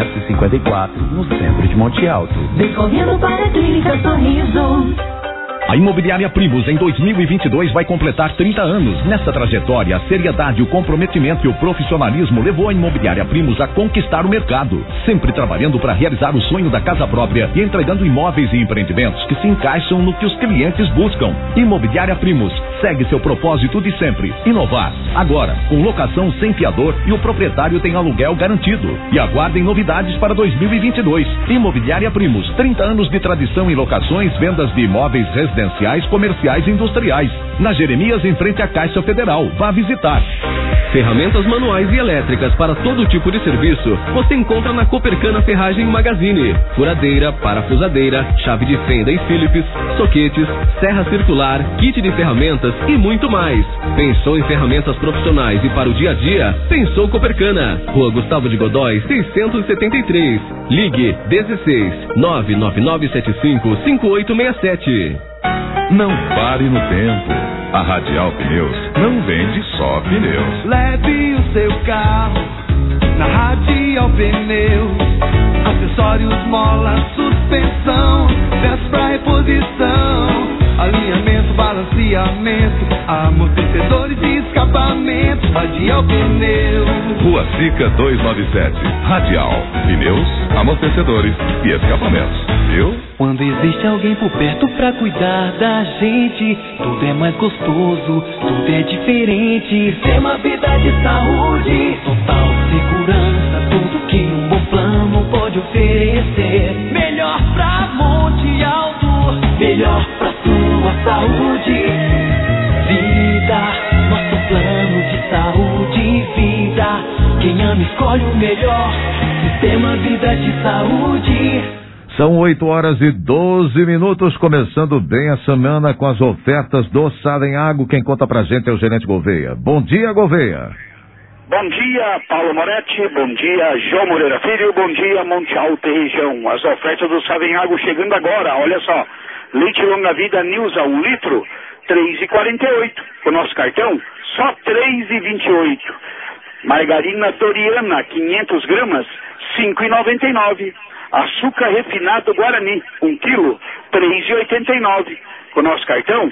1554, no centro de Monte Alto. Vem correndo para a Clínica Sorriso. A Imobiliária Primus em 2022 vai completar 30 anos. Nessa trajetória, a seriedade, o comprometimento e o profissionalismo levou a Imobiliária Primus a conquistar o mercado, sempre trabalhando para realizar o sonho da casa própria e entregando imóveis e empreendimentos que se encaixam no que os clientes buscam. Imobiliária Primus segue seu propósito de sempre, inovar. Agora, com locação sem fiador e o proprietário tem aluguel garantido. E aguardem novidades para 2022. Imobiliária Primus, 30 anos de tradição em locações, vendas de imóveis residenciais, comerciais e industriais. Na Jeremias, em frente à Caixa Federal. Vá visitar. Ferramentas manuais e elétricas para todo tipo de serviço você encontra na Copercana Ferragem Magazine. Furadeira, parafusadeira, chave de fenda e Phillips, soquetes, serra circular, kit de ferramentas e muito mais. Pensou em ferramentas profissionais e para o dia a dia? Pensou Copercana. Rua Gustavo de Godói, 673. Ligue 16 99975 5867. Não pare no tempo. A Radial Pneus não vende só pneus. Leve o seu carro na Radial Pneus. Acessórios, mola, suspensão, peças pra reposição, alinhamento, balanceamento, amortecedores e escapamento. Radial Pneus. Rua Sica 297. Radial Pneus, amortecedores e escapamentos. Viu? Quando existe alguém por perto pra cuidar da gente, tudo é mais gostoso, tudo é diferente. Sistema Vida de Saúde, total segurança, tudo que um bom plano pode oferecer. Melhor pra Monte Alto, melhor pra sua saúde. Vida, nosso plano de saúde e vida. Quem ama escolhe o melhor. Sistema Vida de Saúde. São 8h12, começando bem a semana com as ofertas do Savenhago. Quem conta pra gente é o gerente Gouveia. Bom dia, Gouveia. Bom dia, Paulo Moretti. Bom dia, João Moreira Filho. Bom dia, Monte Alto e região. As ofertas do Savenhago chegando agora. Olha só, leite longa vida Nilza, 1 litro, R$3,48. O nosso cartão, só R$3,28. Margarina Doriana, 500 gramas, R$5,99. Açúcar refinado Guarani, 1 quilo, R$3,89. Com o nosso cartão,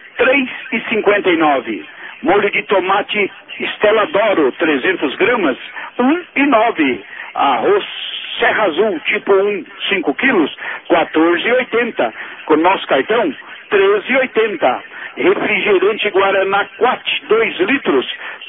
R$3,59. Molho de tomate Stella D'Oro, 300 gramas, R$1,09. Arroz Serra Azul, tipo 1, 5 quilos, R$14,80. Com o nosso cartão, R$13,80. Refrigerante Guaraná Quat, 2 litros,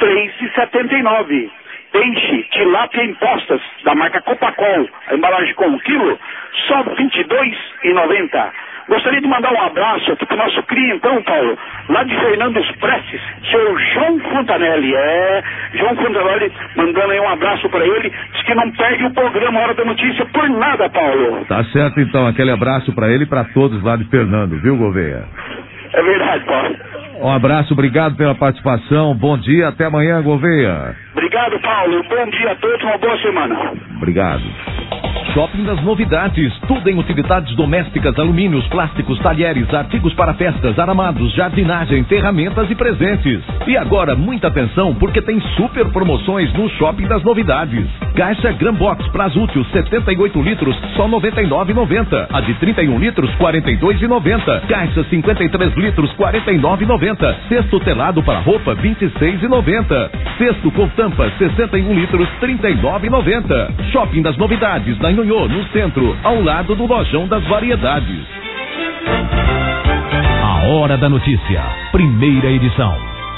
R$3,79. Peixe, tilápia em postas, da marca Copacol, a embalagem com 1 quilo, só R$22,90. Gostaria de mandar um abraço aqui para o nosso clientão, Paulo, lá de Fernandes Prestes, seu João Fontanelli. João Fontanelli, mandando aí um abraço para ele, diz que não perde o programa Hora da Notícia por nada, Paulo. Tá certo, então, aquele abraço para ele e para todos lá de Fernando, viu, Gouveia? É verdade, Paulo. Um abraço, obrigado pela participação, bom dia, até amanhã, Gouveia. Obrigado, Paulo, bom dia a todos, uma boa semana. Obrigado. Shopping das Novidades, tudo em utilidades domésticas, alumínios, plásticos, talheres, artigos para festas, aramados, jardinagem, ferramentas e presentes. E agora, muita atenção, porque tem super promoções no Shopping das Novidades. Caixa Grambox Prazútil, 78 litros, só R$ 99,90. A de 31 litros, R$ 42,90. Caixa 53 litros, R$ 49,90. Cesto telado para roupa, R$ 26,90. Cesto com tampa, 61 litros, R$ 39,90. Shopping das Novidades, na Nhonhô, no centro, ao lado do Lojão das Variedades. A Hora da Notícia, primeira edição.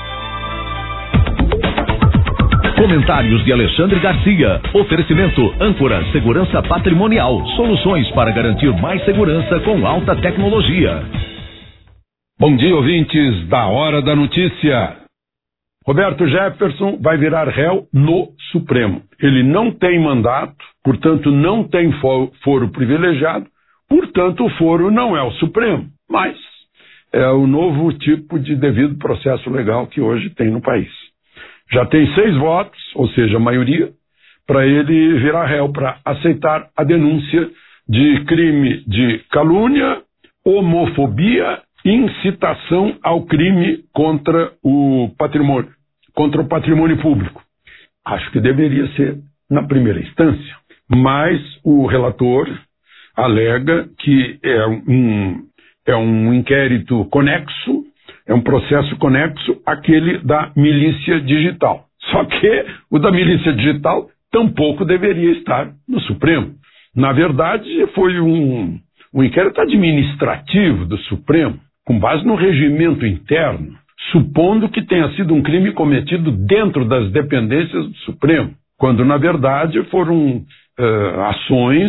Comentários de Alexandre Garcia. Oferecimento Âncora Segurança Patrimonial. Soluções para garantir mais segurança com alta tecnologia. Bom dia, ouvintes da Hora da Notícia. Roberto Jefferson vai virar réu no Supremo. Ele não tem mandato, portanto não tem foro privilegiado, portanto o foro não é o Supremo, mas é o novo tipo de devido processo legal que hoje tem no país. Já tem 6 votos, ou seja, a maioria, para ele virar réu, para aceitar a denúncia de crime de calúnia, homofobia, incitação ao crime contra o patrimônio público. Acho que deveria ser na primeira instância, mas o relator alega que é um inquérito conexo, é um processo conexo àquele da milícia digital. Só que o da milícia digital tampouco deveria estar no Supremo. Na verdade, foi um inquérito administrativo do Supremo, com base no regimento interno, supondo que tenha sido um crime cometido dentro das dependências do Supremo, quando, na verdade, foram ações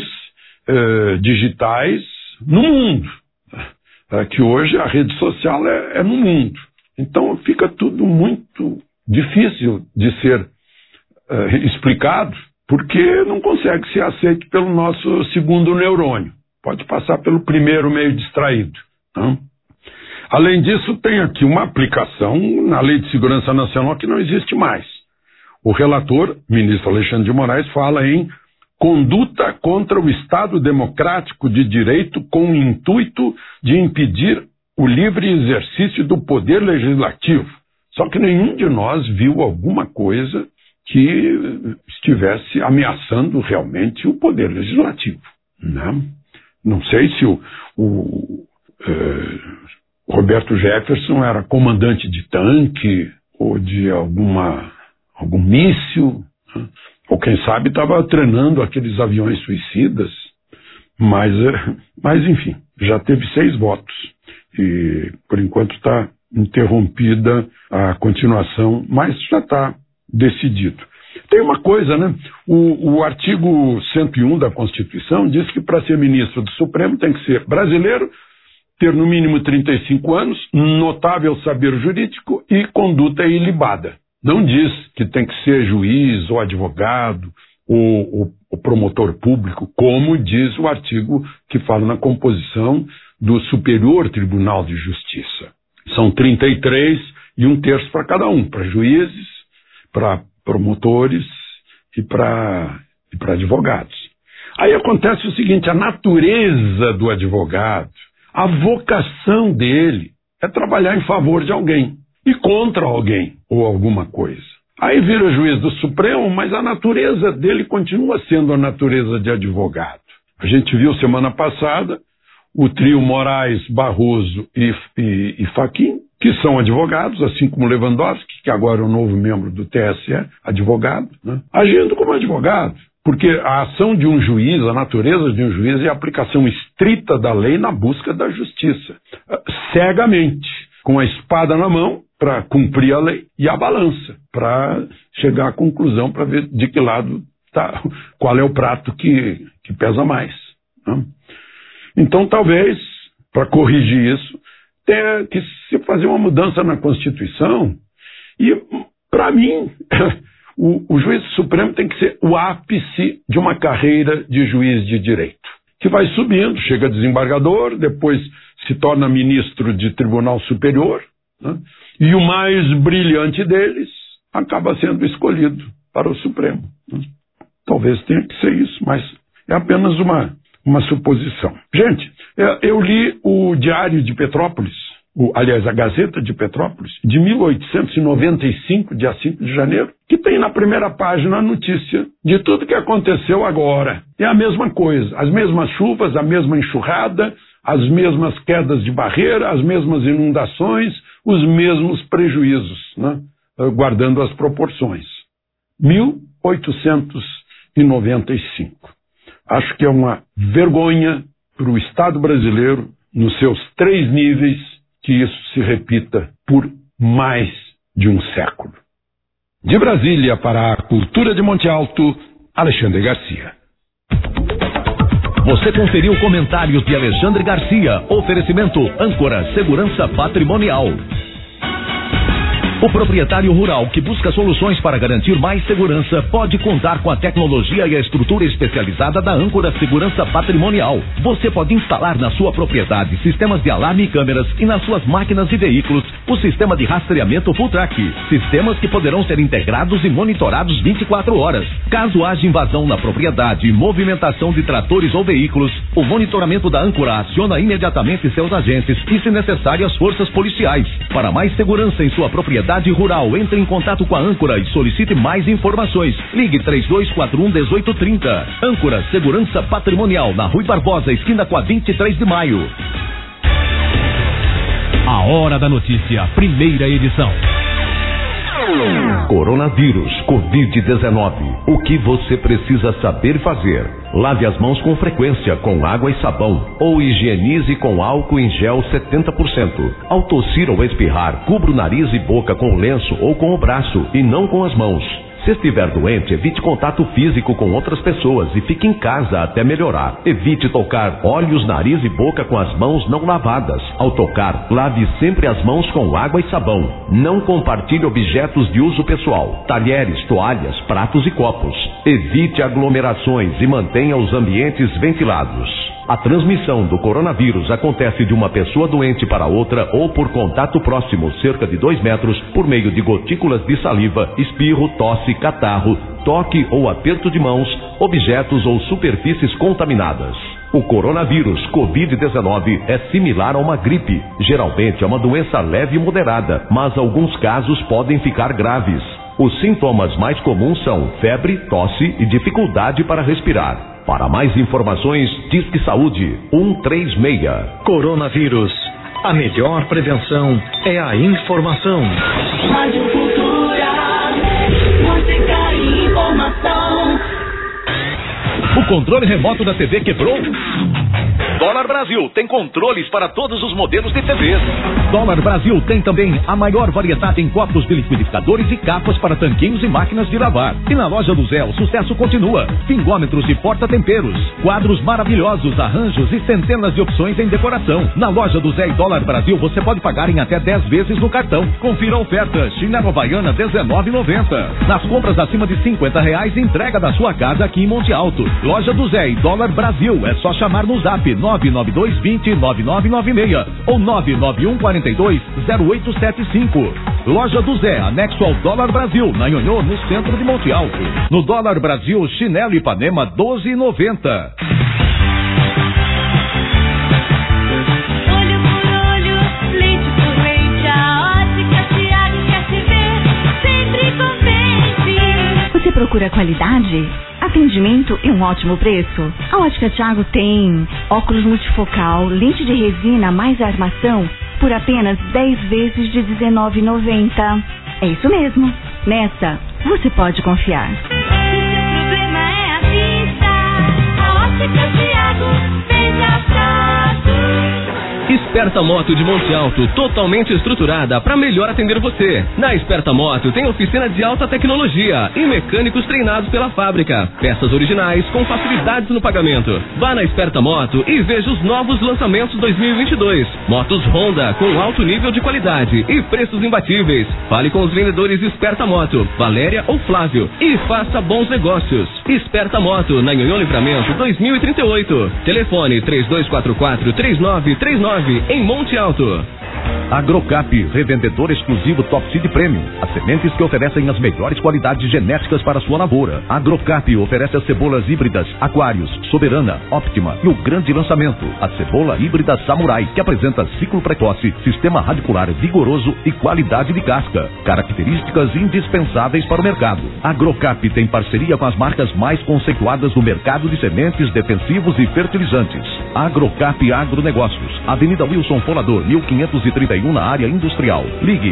digitais no mundo, que hoje a rede social é no mundo. Então, fica tudo muito difícil de ser explicado, porque não consegue ser aceito pelo nosso segundo neurônio. Pode passar pelo primeiro meio distraído. Não? Além disso, tem aqui uma aplicação na Lei de Segurança Nacional que não existe mais. O relator, ministro Alexandre de Moraes, fala em conduta contra o Estado Democrático de Direito com o intuito de impedir o livre exercício do poder legislativo. Só que nenhum de nós viu alguma coisa que estivesse ameaçando realmente o poder legislativo. Né? Não sei se o Roberto Jefferson era comandante de tanque ou de algum míssil, né? Ou quem sabe estava treinando aqueles aviões suicidas, mas enfim, já teve 6 votos e por enquanto está interrompida a continuação, mas já está decidido. Tem uma coisa, né? O artigo 101 da Constituição diz que para ser ministro do Supremo tem que ser brasileiro, ter no mínimo 35 anos, notável saber jurídico e conduta ilibada. Não diz que tem que ser juiz ou advogado ou promotor público, como diz o artigo que fala na composição do Superior Tribunal de Justiça. São 33 e 1/3 para cada um, para juízes, para promotores e para advogados. Aí acontece o seguinte, a natureza do advogado, a vocação dele é trabalhar em favor de alguém e contra alguém ou alguma coisa. Aí vira juiz do Supremo, mas a natureza dele continua sendo a natureza de advogado. A gente viu semana passada o trio Moraes, Barroso e Fachin, que são advogados, assim como Lewandowski, que agora é o novo membro do TSE, advogado, né? Agindo como advogado. Porque a ação de um juiz, a natureza de um juiz é a aplicação estrita da lei na busca da justiça. Cegamente, com a espada na mão, para cumprir a lei, e a balança, para chegar à conclusão, para ver de que lado está, qual é o prato que pesa mais. Né? Então, talvez, para corrigir isso, tenha que se fazer uma mudança na Constituição, e, para mim, o juiz supremo tem que ser o ápice de uma carreira de juiz de direito, que vai subindo, chega desembargador, depois se torna ministro de Tribunal Superior, né? E o mais brilhante deles acaba sendo escolhido para o Supremo. Né? Talvez tenha que ser isso, mas é apenas uma suposição. Gente, eu li o Diário de Petrópolis, aliás, a Gazeta de Petrópolis, de 1895, dia 5 de janeiro, que tem na primeira página a notícia de tudo que aconteceu agora. É a mesma coisa, as mesmas chuvas, a mesma enxurrada, as mesmas quedas de barreira, as mesmas inundações, os mesmos prejuízos, né? Guardando as proporções. 1895. Acho que é uma vergonha para o Estado brasileiro, nos seus 3 níveis, que isso se repita por mais de um século. De Brasília para a Cultura de Monte Alto, Alexandre Garcia. Você conferiu comentários de Alexandre Garcia. Oferecimento Âncora Segurança Patrimonial. O proprietário rural que busca soluções para garantir mais segurança pode contar com a tecnologia e a estrutura especializada da Âncora Segurança Patrimonial. Você pode instalar na sua propriedade sistemas de alarme e câmeras e nas suas máquinas e veículos o sistema de rastreamento Full Track. Sistemas que poderão ser integrados e monitorados 24 horas. Caso haja invasão na propriedade e movimentação de tratores ou veículos, o monitoramento da Âncora aciona imediatamente seus agentes e, se necessário, as forças policiais. Para mais segurança em sua propriedade rural, entre em contato com a Âncora e solicite mais informações. Ligue 3241-1830. Âncora Segurança Patrimonial, na Rui Barbosa, esquina com a 23 de maio. Hora da Notícia, primeira edição. Coronavírus, Covid-19. O que você precisa saber fazer? Lave as mãos com frequência com água e sabão ou higienize com álcool em gel 70%. Ao tossir ou espirrar, cubra o nariz e boca com o lenço ou com o braço e não com as mãos. Se estiver doente, evite contato físico com outras pessoas e fique em casa até melhorar. Evite tocar olhos, nariz e boca com as mãos não lavadas. Ao tocar, lave sempre as mãos com água e sabão. Não compartilhe objetos de uso pessoal, talheres, toalhas, pratos e copos. Evite aglomerações e mantenha os ambientes ventilados. A transmissão do coronavírus acontece de uma pessoa doente para outra ou por contato próximo, cerca de 2 metros, por meio de gotículas de saliva, espirro, tosse, catarro, toque ou aperto de mãos, objetos ou superfícies contaminadas. O coronavírus Covid-19 é similar a uma gripe. Geralmente é uma doença leve e moderada, mas alguns casos podem ficar graves. Os sintomas mais comuns são febre, tosse e dificuldade para respirar. Para mais informações, Disque Saúde 136. Coronavírus. A melhor prevenção é a informação. Rádio Cultura, música e informação. O controle remoto da TV quebrou? Dólar Brasil tem controles para todos os modelos de TVs. Dólar Brasil tem também a maior variedade em copos de liquidificadores e capas para tanquinhos e máquinas de lavar. E na loja do Zé, o sucesso continua. Pingômetros e porta-temperos, quadros maravilhosos, arranjos e centenas de opções em decoração. Na loja do Zé e Dólar Brasil, você pode pagar em até 10 vezes no cartão. Confira a oferta. Chinelo Havaiana R$19,90. Nas compras acima de R$50, entrega da sua casa aqui em Monte Alto. Loja do Zé e Dólar Brasil. É só chamar no Zap 99220-9996 ou 99142-0875. Loja do Zé, anexo ao Dólar Brasil, na Nhonhô, no centro de Monte Alto. No Dólar Brasil, chinelo Ipanema R$12,90. Olho por olho, leite por leite, a Ótica Thiago quer te ver, sempre contente. Você procura qualidade? Atendimento e um ótimo preço? A Ótica Thiago tem óculos multifocal, lente de resina mais armação por apenas 10 vezes de R$19,90. É isso mesmo. Nessa, você pode confiar. Se o problema é a vista, a Ótica Thiago veja prato. Esperta Moto de Monte Alto, totalmente estruturada para melhor atender você. Na Esperta Moto tem oficina de alta tecnologia e mecânicos treinados pela fábrica. Peças originais com facilidades no pagamento. Vá na Esperta Moto e veja os novos lançamentos 2022. Motos Honda com alto nível de qualidade e preços imbatíveis. Fale com os vendedores Esperta Moto, Valéria ou Flávio, e faça bons negócios. Esperta Moto, na Nhonhô Livramento 2038. Telefone 3244-3939. Em Monte Alto. Agrocap, revendedor exclusivo Top Seed Premium. As sementes que oferecem as melhores qualidades genéticas para sua lavoura. Agrocap oferece as cebolas híbridas Aquários, Soberana, Optima e o grande lançamento, a cebola híbrida Samurai, que apresenta ciclo precoce, sistema radicular vigoroso e qualidade de casca. Características indispensáveis para o mercado. Agrocap tem parceria com as marcas mais conceituadas do mercado de sementes, defensivos e fertilizantes. Agrocap Agronegócios, Avenida Wilson Folador, 1531, na área industrial. Ligue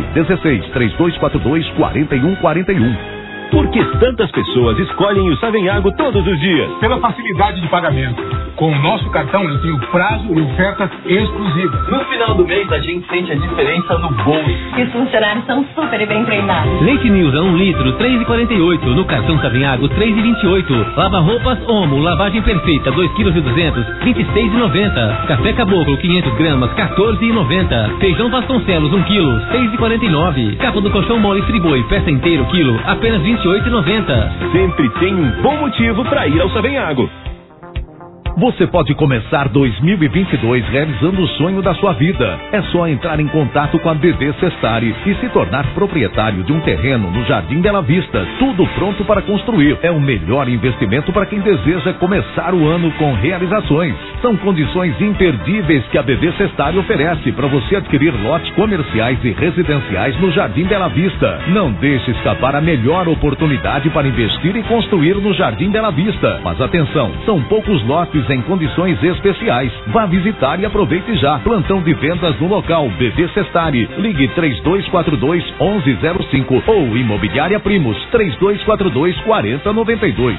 16-3242-4141. Por que tantas pessoas escolhem o Savenhago todos os dias? Pela facilidade de pagamento. Com o nosso cartão eu tenho prazo e ofertas exclusivas. No final do mês a gente sente a diferença no bolso. E os funcionários são super bem treinados. Leite News a 1 litro, R$3,48. No cartão Savenhago, R$3,28. Lava roupas Omo, lavagem perfeita, 2,2 kg, R$26,90. Café Caboclo, 500 gramas, R$14,90. Feijão Vasconcelos, 1 kg, R$6,49. Capa do colchão mole Friboi, peça inteiro, quilo, apenas R$28,90. Sempre tem um bom motivo para ir ao Savenhago. Você pode começar 2022 realizando o sonho da sua vida. É só entrar em contato com a BV Sestari e se tornar proprietário de um terreno no Jardim Bela Vista. Tudo pronto para construir. É o melhor investimento para quem deseja começar o ano com realizações. São condições imperdíveis que a BV Sestari oferece para você adquirir lotes comerciais e residenciais no Jardim Bela Vista. Não deixe escapar a melhor oportunidade para investir e construir no Jardim Bela Vista. Mas atenção, são poucos lotes animais em condições especiais. Vá visitar e aproveite já. Plantão de vendas no local BB Sestari. Ligue 3242-1105 ou Imobiliária Primos 3242-4092.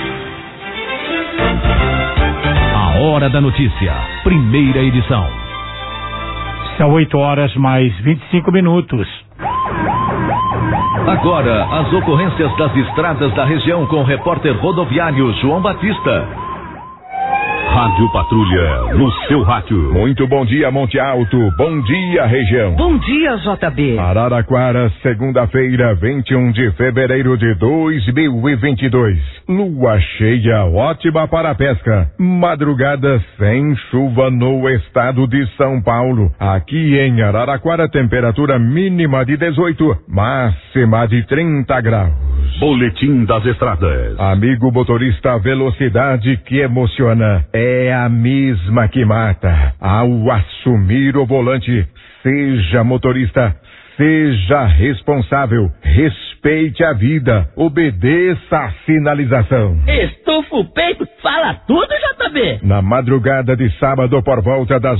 A Hora da Notícia, primeira edição. São 8h mais 25. Agora, as ocorrências das estradas da região com o repórter rodoviário João Batista. Rádio Patrulha, no seu rádio. Muito bom dia, Monte Alto. Bom dia, região. Bom dia, JB. Araraquara, segunda-feira, 21 de fevereiro de 2022. Lua cheia, ótima para a pesca. Madrugada sem chuva no estado de São Paulo. Aqui em Araraquara, temperatura mínima de 18, máxima de 30 graus. Boletim das estradas. Amigo motorista, a velocidade que emociona é a mesma que mata. Ao assumir o volante, seja motorista, seja responsável, respeite a vida, obedeça a sinalização. Estufa o peito, fala tudo, JB. Na madrugada de sábado, por volta das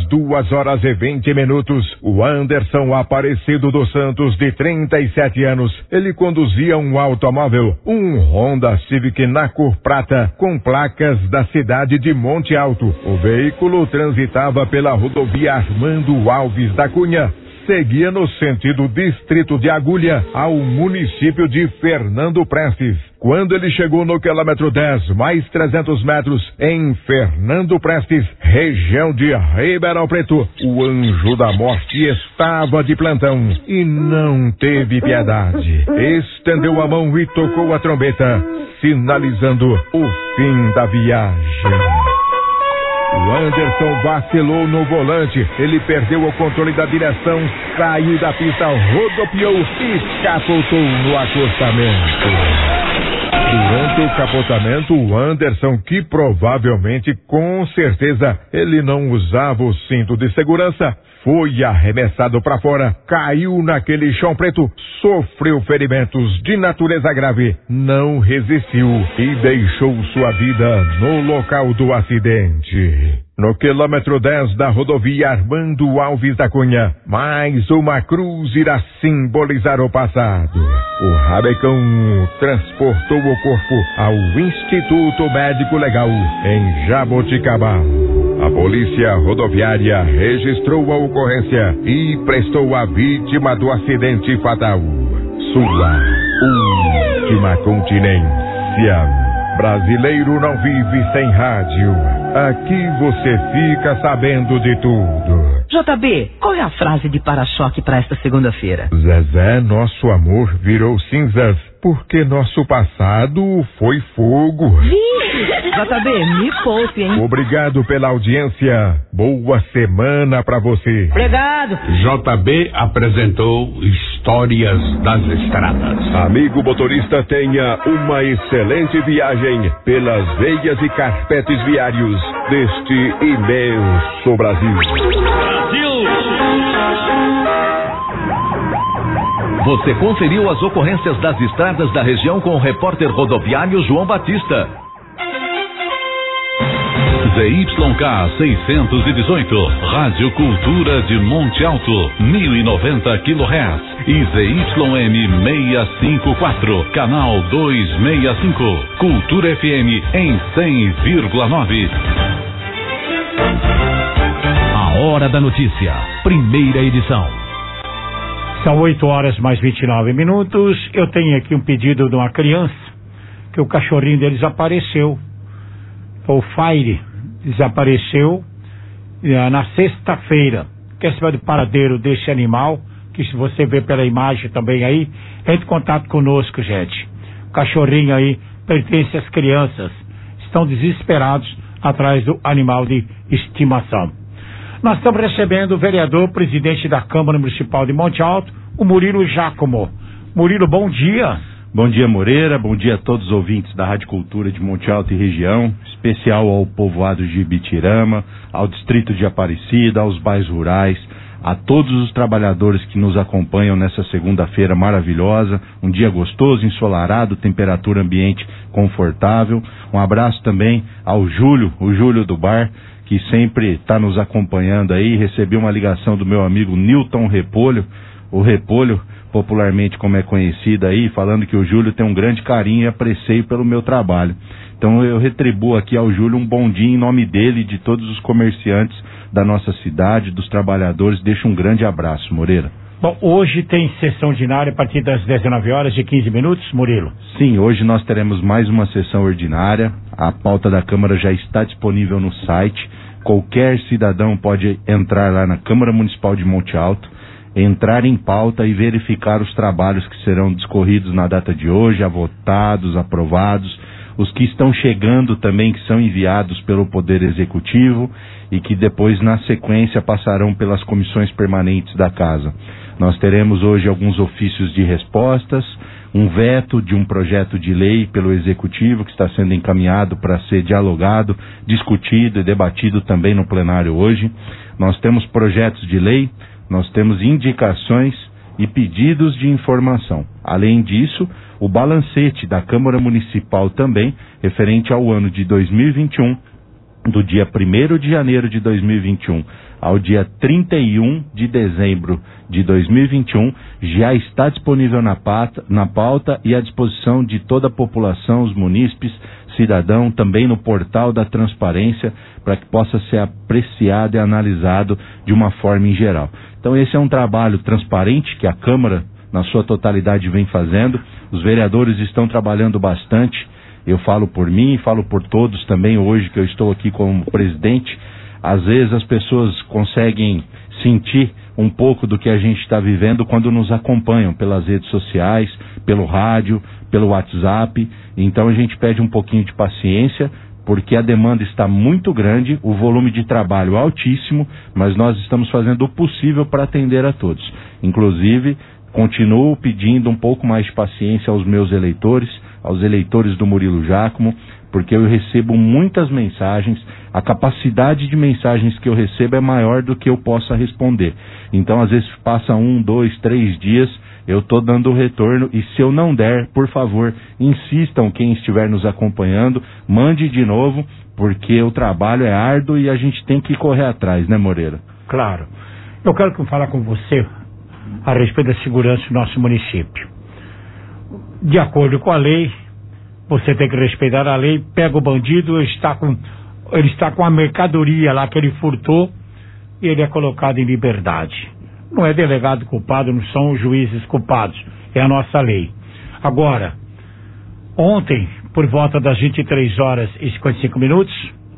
2h20, o Anderson Aparecido dos Santos, de 37 anos, ele conduzia um automóvel, um Honda Civic na cor prata, com placas da cidade de Monte Alto. O veículo transitava pela rodovia Armando Alves da Cunha, seguia no sentido Distrito de Agulha ao município de Fernando Prestes. Quando ele chegou no quilômetro 10, mais 300 metros, em Fernando Prestes, região de Ribeirão Preto, o anjo da morte estava de plantão e não teve piedade. Estendeu a mão e tocou a trombeta, sinalizando o fim da viagem. O Anderson vacilou no volante, ele perdeu o controle da direção, caiu da pista, rodopiou e capotou no acostamento. Durante o capotamento, o Anderson, que provavelmente, com certeza, ele não usava o cinto de segurança, foi arremessado para fora, caiu naquele chão preto, sofreu ferimentos de natureza grave, não resistiu e deixou sua vida no local do acidente. No quilômetro 10 da rodovia Armando Alves da Cunha, mais uma cruz irá simbolizar o passado. O Rabecão transportou o corpo ao Instituto Médico Legal, em Jaboticabal. A polícia rodoviária registrou a ocorrência e prestou a vítima do acidente fatal sua última continência. Brasileiro não vive sem rádio. Aqui você fica sabendo de tudo. JB, qual é a frase de para-choque para esta segunda-feira? Zezé, nosso amor virou cinzas porque nosso passado foi fogo. JB, me poupe, hein? Obrigado pela audiência. Boa semana pra você. Obrigado. JB apresentou Histórias das Estradas. Amigo motorista, tenha uma excelente viagem pelas veias e carpetes viários deste imenso Brasil. Você conferiu as ocorrências das estradas da região com o repórter rodoviário João Batista. ZYK 618, Rádio Cultura de Monte Alto, 1090 kHz. E ZYM 654, canal 265, Cultura FM em 100,9. A Hora da Notícia, primeira edição. São 8h mais 29. Eu tenho aqui um pedido de uma criança, que o cachorrinho deles apareceu. O Fire desapareceu na sexta-feira. Quer saber do paradeiro desse animal? Que se você ver pela imagem também aí, entre em contato conosco, gente. O cachorrinho aí pertence às crianças. Estão desesperados atrás do animal de estimação. Nós estamos recebendo o vereador, presidente da Câmara Municipal de Monte Alto, o Murilo Giacomo. Murilo, bom dia. Bom dia, Moreira. Bom dia a todos os ouvintes da Rádio Cultura de Monte Alto e região, especial ao povoado de Ibitirama, ao distrito de Aparecida, aos bairros rurais, a todos os trabalhadores que nos acompanham nessa segunda-feira maravilhosa, um dia gostoso, ensolarado, temperatura ambiente confortável. Um abraço também ao Júlio, o Júlio do bar, que sempre está nos acompanhando aí. Recebi uma ligação do meu amigo Newton Repolho, o Repolho, popularmente como é conhecido aí, falando que o Júlio tem um grande carinho e aprecio pelo meu trabalho. Então eu retribuo aqui ao Júlio um bom dia em nome dele e de todos os comerciantes da nossa cidade, dos trabalhadores. Deixo um grande abraço, Moreira. Bom, hoje tem sessão ordinária a partir das 19 horas e 15 minutos, Murilo? Sim, hoje nós teremos mais uma sessão ordinária. A pauta da Câmara já está disponível no site. Qualquer cidadão pode entrar lá na Câmara Municipal de Monte Alto, entrar em pauta e verificar os trabalhos que serão discorridos na data de hoje, votados, aprovados, os que estão chegando também, que são enviados pelo Poder Executivo e que depois, na sequência, passarão pelas comissões permanentes da Casa. Nós teremos hoje alguns ofícios de respostas, um veto de um projeto de lei pelo Executivo que está sendo encaminhado para ser dialogado, discutido e debatido também no plenário hoje. Nós temos projetos de lei, nós temos indicações e pedidos de informação. Além disso, o balancete da Câmara Municipal também, referente ao ano de 2021, do dia 1º de janeiro de 2021 ao dia 31 de dezembro de 2021, já está disponível na pauta e à disposição de toda a população, os munícipes, cidadão, também no portal da transparência, para que possa ser apreciado e analisado de uma forma em geral. Então esse é um trabalho transparente que a Câmara, na sua totalidade, vem fazendo. Os vereadores estão trabalhando bastante. Eu falo por mim e falo por todos também hoje que eu estou aqui como presidente. Às vezes as pessoas conseguem sentir um pouco do que a gente está vivendo quando nos acompanham pelas redes sociais, pelo rádio, pelo WhatsApp. Então a gente pede um pouquinho de paciência, porque a demanda está muito grande, o volume de trabalho altíssimo, mas nós estamos fazendo o possível para atender a todos. Inclusive, continuo pedindo um pouco mais de paciência aos meus eleitores, aos eleitores do Murilo Giacomo, porque eu recebo muitas mensagens, a capacidade de mensagens que eu recebo é maior do que eu possa responder. Então, às vezes, passa 1, 2, 3 dias, eu estou dando o retorno, e se eu não der, por favor, insistam quem estiver nos acompanhando, mande de novo, porque o trabalho é árduo e a gente tem que correr atrás, né, Moreira? Claro. Eu quero falar com você a respeito da segurança do nosso município. De acordo com a lei, você tem que respeitar a lei. Pega o bandido, ele está com a mercadoria lá que ele furtou e ele é colocado em liberdade. Não é delegado culpado, não são os juízes culpados, é a nossa lei. Agora, ontem, por volta das 23 horas e 55 minutos,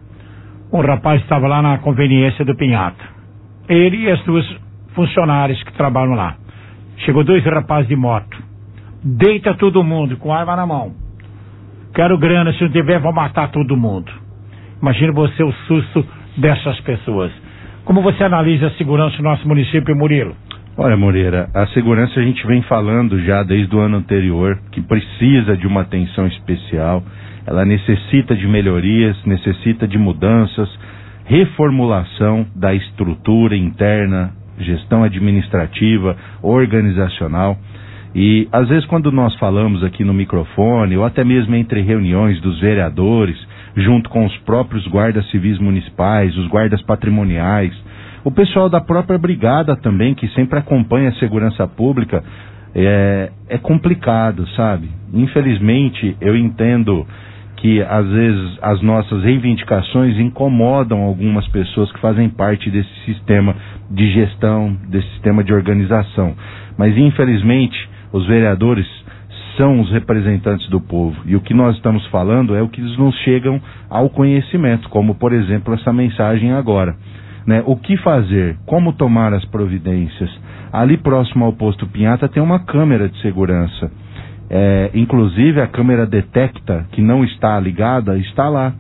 um rapaz estava lá na conveniência do Pinhata. Ele e as duas funcionárias que trabalham lá. Chegou 2 rapazes de moto. Deita todo mundo com arma na mão. Quero grana, se não tiver vou matar todo mundo. Imagina você o susto dessas pessoas. Como você analisa a segurança do nosso município, Murilo? Olha, Moreira, a segurança a gente vem falando já desde o ano anterior, que precisa de uma atenção especial. Ela necessita de melhorias, necessita de mudanças, reformulação da estrutura interna, gestão administrativa, organizacional. E às vezes quando nós falamos aqui no microfone, ou até mesmo entre reuniões dos vereadores, junto com os próprios guardas civis municipais, os guardas patrimoniais, o pessoal da própria brigada também, que sempre acompanha a segurança pública, é complicado, sabe? Infelizmente, eu entendo que às vezes as nossas reivindicações incomodam algumas pessoas que fazem parte desse sistema de gestão, desse sistema de organização. Mas infelizmente, os vereadores são os representantes do povo. E o que nós estamos falando é o que nos chegam ao conhecimento, como por exemplo essa mensagem agora. Né? O que fazer? Como tomar as providências? Ali próximo ao posto Pinhata tem uma câmera de segurança. Inclusive a câmera detecta que não está ligada, está lá.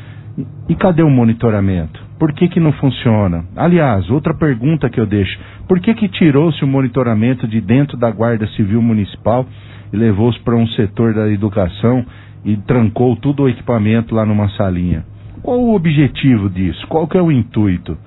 E cadê o monitoramento? Por que não funciona? Aliás, outra pergunta que eu deixo: por que tirou-se o monitoramento de dentro da Guarda Civil Municipal e levou-se para um setor da educação e trancou todo o equipamento lá numa salinha? Qual o objetivo disso? Qual que é o intuito?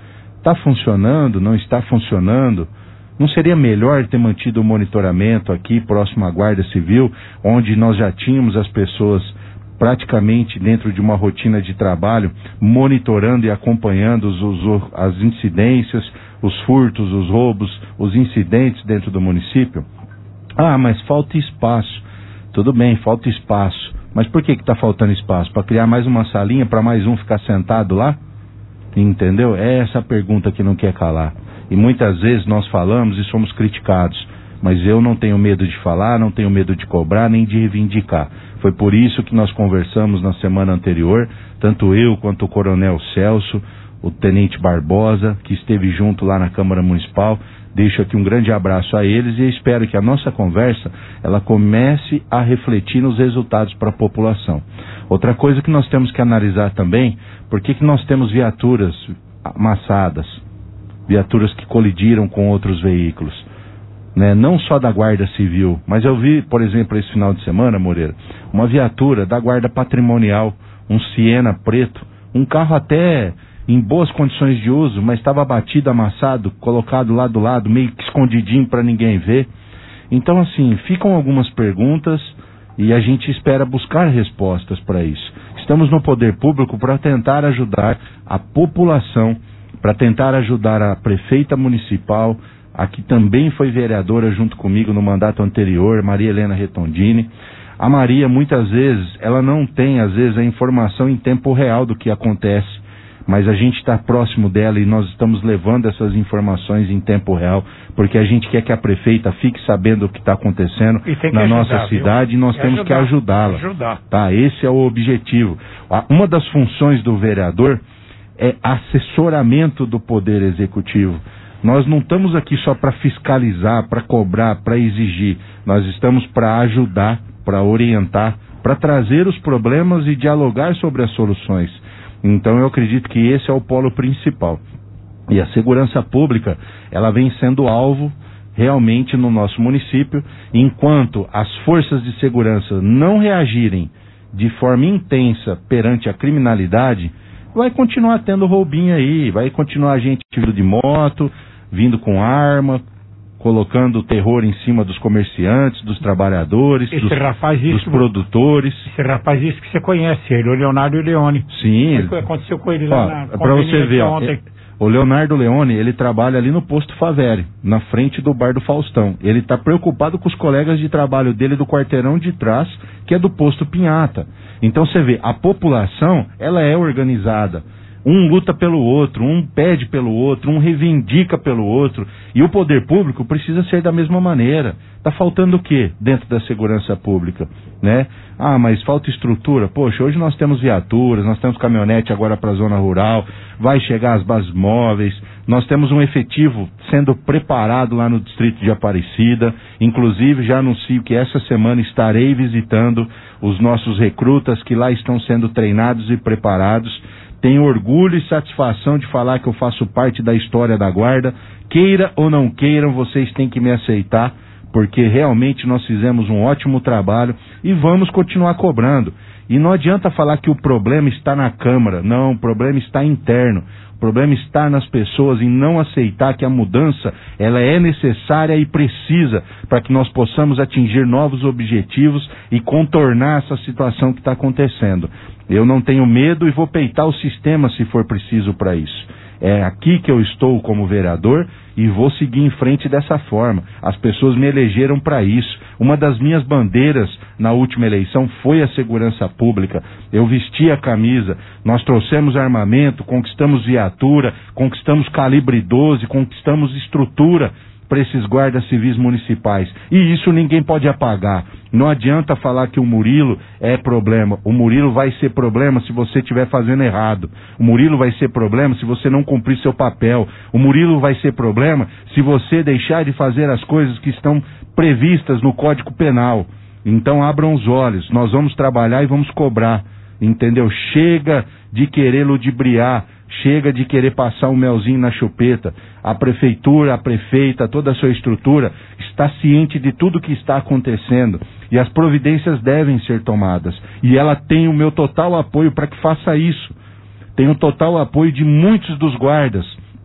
está funcionando, não está funcionando? Não seria melhor ter mantido o monitoramento aqui próximo à Guarda Civil, onde nós já tínhamos as pessoas praticamente dentro de uma rotina de trabalho, monitorando e acompanhando as incidências, os furtos, os roubos, os incidentes dentro do município? Ah, mas falta espaço. Tudo bem, falta espaço. Mas por que está faltando espaço? Para criar mais uma salinha para mais um ficar sentado lá? Entendeu? É essa a pergunta que não quer calar. E muitas vezes nós falamos e somos criticados. Mas eu não tenho medo de falar, não tenho medo de cobrar, nem de reivindicar. Foi por isso que nós conversamos na semana anterior, tanto eu quanto o Coronel Celso, o Tenente Barbosa, que esteve junto lá na Câmara Municipal. Deixo aqui um grande abraço a eles e espero que a nossa conversa ela comece a refletir nos resultados para a população. Outra coisa que nós temos que analisar também, por que nós temos viaturas amassadas, viaturas que colidiram com outros veículos, né? Não só da Guarda Civil, mas eu vi, por exemplo, esse final de semana, Moreira, uma viatura da Guarda Patrimonial, um Siena preto, um carro até em boas condições de uso, mas estava batido, amassado, colocado lá do lado, meio que escondidinho para ninguém ver. Então, assim, ficam algumas perguntas e a gente espera buscar respostas para isso. Estamos no poder público para tentar ajudar a população, para tentar ajudar a prefeita municipal, a que também foi vereadora junto comigo no mandato anterior, Maria Helena Retondini. A Maria, muitas vezes, ela não tem, às vezes, a informação em tempo real do que acontece, mas a gente está próximo dela e nós estamos levando essas informações em tempo real, porque a gente quer que a prefeita fique sabendo o que está acontecendo na nossa cidade, e nós temos que ajudá-la. Tá? Esse é o objetivo. Uma das funções do vereador é assessoramento do Poder Executivo. Nós não estamos aqui só para fiscalizar, para cobrar, para exigir. Nós estamos para ajudar, para orientar, para trazer os problemas e dialogar sobre as soluções. Então eu acredito que esse é o polo principal. E a segurança pública, ela vem sendo alvo realmente no nosso município, enquanto as forças de segurança não reagirem de forma intensa perante a criminalidade, vai continuar tendo roubinho aí, vai continuar gente vindo de moto, vindo com arma, colocando terror em cima dos comerciantes, dos trabalhadores, dos produtores. Esse rapaz disse que você conhece ele, o Leonardo Leone. Sim. O que aconteceu com ele lá na para você ver, ontem. O Leonardo Leone, ele trabalha ali no posto Favere, na frente do bar do Faustão. Ele está preocupado com os colegas de trabalho dele do quarteirão de trás, que é do posto Pinhata. Então você vê, a população, ela é organizada. Um luta pelo outro, um pede pelo outro, um reivindica pelo outro. E o poder público precisa ser da mesma maneira. Está faltando o quê dentro da segurança pública, né? Ah, mas falta estrutura. Poxa, hoje nós temos viaturas, nós temos caminhonete agora para a zona rural, vai chegar as bases móveis, nós temos um efetivo sendo preparado lá no distrito de Aparecida. Inclusive, já anuncio que essa semana estarei visitando os nossos recrutas que lá estão sendo treinados e preparados. Tenho orgulho e satisfação de falar que eu faço parte da história da Guarda. Queira ou não queiram, vocês têm que me aceitar, porque realmente nós fizemos um ótimo trabalho e vamos continuar cobrando. E não adianta falar que o problema está na Câmara. Não, o problema está interno. O problema está nas pessoas em não aceitar que a mudança ela é necessária e precisa para que nós possamos atingir novos objetivos e contornar essa situação que está acontecendo. Eu não tenho medo e vou peitar o sistema se for preciso para isso. É aqui que eu estou como vereador e vou seguir em frente dessa forma. As pessoas me elegeram para isso. Uma das minhas bandeiras na última eleição foi a segurança pública. Eu vesti a camisa, nós trouxemos armamento, conquistamos viatura, conquistamos calibre 12, conquistamos estrutura para esses guardas civis municipais. E isso ninguém pode apagar. Não adianta falar que o Murilo é problema. O Murilo vai ser problema se você estiver fazendo errado. O Murilo vai ser problema se você não cumprir seu papel. O Murilo vai ser problema se você deixar de fazer as coisas que estão previstas no Código Penal. Então abram os olhos. Nós vamos trabalhar e vamos cobrar. Entendeu? Chega de querer ludibriar. Chega de querer passar um melzinho na chupeta. A prefeitura, a prefeita, toda a sua estrutura está ciente de tudo que está acontecendo e as providências devem ser tomadas. E ela tem o meu total apoio para que faça isso. Tem o total apoio de muitos dos guardas.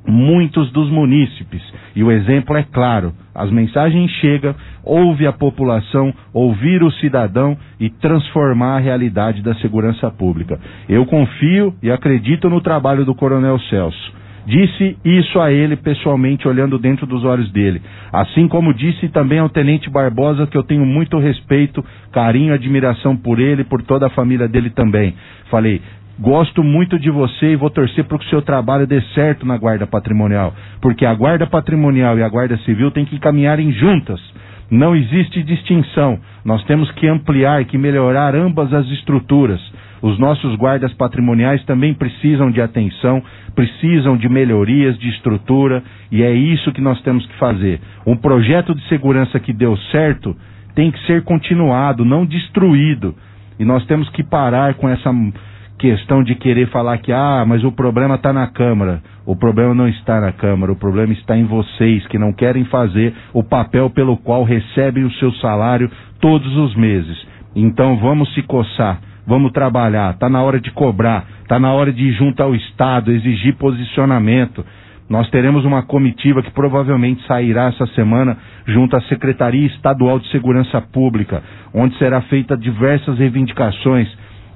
muitos dos munícipes. E o exemplo é claro, as mensagens chegam, ouve a população, ouvir o cidadão e transformar a realidade da segurança pública. Eu confio e acredito no trabalho do Coronel Celso. Disse isso a ele pessoalmente, olhando dentro dos olhos dele. Assim como disse também ao Tenente Barbosa, que eu tenho muito respeito, carinho, admiração por ele e por toda a família dele também. Falei, gosto muito de você e vou torcer para que o seu trabalho dê certo na Guarda Patrimonial, porque a Guarda Patrimonial e a Guarda Civil têm que caminharem juntas. Não existe distinção. Nós temos que ampliar, que melhorar ambas as estruturas. Os nossos guardas patrimoniais também precisam de atenção, precisam de melhorias de estrutura, e é isso que nós temos que fazer. Um projeto de segurança que deu certo tem que ser continuado, não destruído. E nós temos que parar com essa questão de querer falar que, mas o problema está na Câmara. O problema não está na Câmara, o problema está em vocês, que não querem fazer o papel pelo qual recebem o seu salário todos os meses. Então vamos se coçar, vamos trabalhar, está na hora de cobrar, está na hora de ir junto ao Estado, exigir posicionamento. Nós teremos uma comitiva que provavelmente sairá essa semana junto à Secretaria Estadual de Segurança Pública, onde será feita diversas reivindicações.